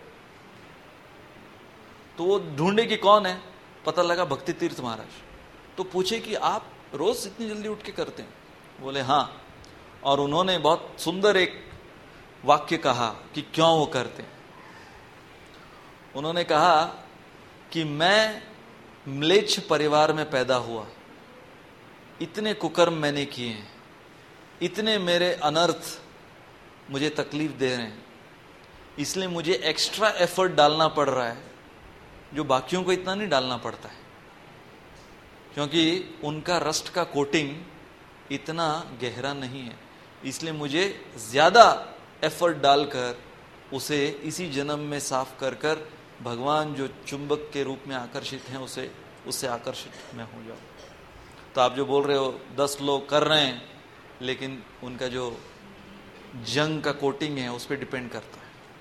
तो वो ढूंढे कि कौन है, पता लगा भक्ति तीर्थ महाराज। तो पूछे कि आप रोज इतनी जल्दी उठ के करते हैं? बोले हाँ। और उन्होंने बहुत सुंदर एक वाक्य कहा कि क्यों वो करते हैं। उन्होंने कहा कि मैं म्लेच्छ परिवार में पैदा हुआ, इतने कुकर्म मैंने किए हैं, इतने मेरे अनर्थ मुझे तकलीफ दे रहे हैं, इसलिए मुझे एक्स्ट्रा एफर्ट डालना पड़ रहा है जो बाकियों को इतना नहीं डालना पड़ता है, क्योंकि उनका रस्ट का कोटिंग इतना गहरा नहीं है। इसलिए मुझे ज्यादा एफर्ट डालकर उसे इसी जन्म में साफ कर कर भगवान जो चुंबक के रूप में आकर्षित हैं उसे उससे आकर्षित मैं हो जाऊं। तो आप जो बोल रहे हो दस लोग कर रहे हैं, लेकिन उनका जो जंग का कोटिंग है उस पर डिपेंड करता है।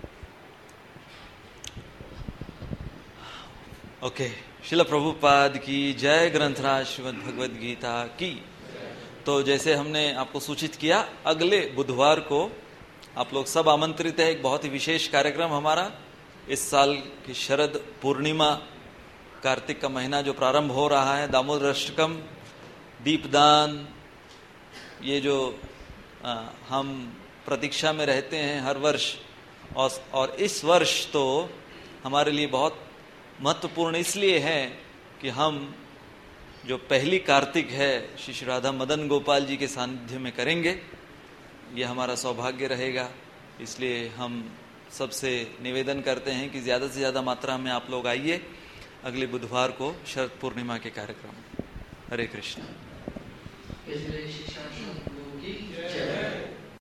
ओके, श्रील प्रभुपाद की जय, ग्रंथराज श्रीमद् भगवद गीता की। तो जैसे हमने आपको सूचित किया, अगले बुधवार को आप लोग सब आमंत्रित है। एक बहुत ही विशेष कार्यक्रम हमारा, इस साल की शरद पूर्णिमा, कार्तिक का महीना जो प्रारंभ हो रहा है, दामोदर अष्टकम, दीपदान, ये जो आ, हम प्रतीक्षा में रहते हैं हर वर्ष, और, और इस वर्ष तो हमारे लिए बहुत महत्वपूर्ण इसलिए है कि हम जो पहली कार्तिक है श्री श्री राधा मदन गोपाल जी के सानिध्य में करेंगे। ये हमारा सौभाग्य रहेगा, इसलिए हम सबसे निवेदन करते हैं कि ज़्यादा से ज़्यादा मात्रा में आप लोग आइए अगले बुधवार को शरद पूर्णिमा के कार्यक्रम। हरे कृष्ण।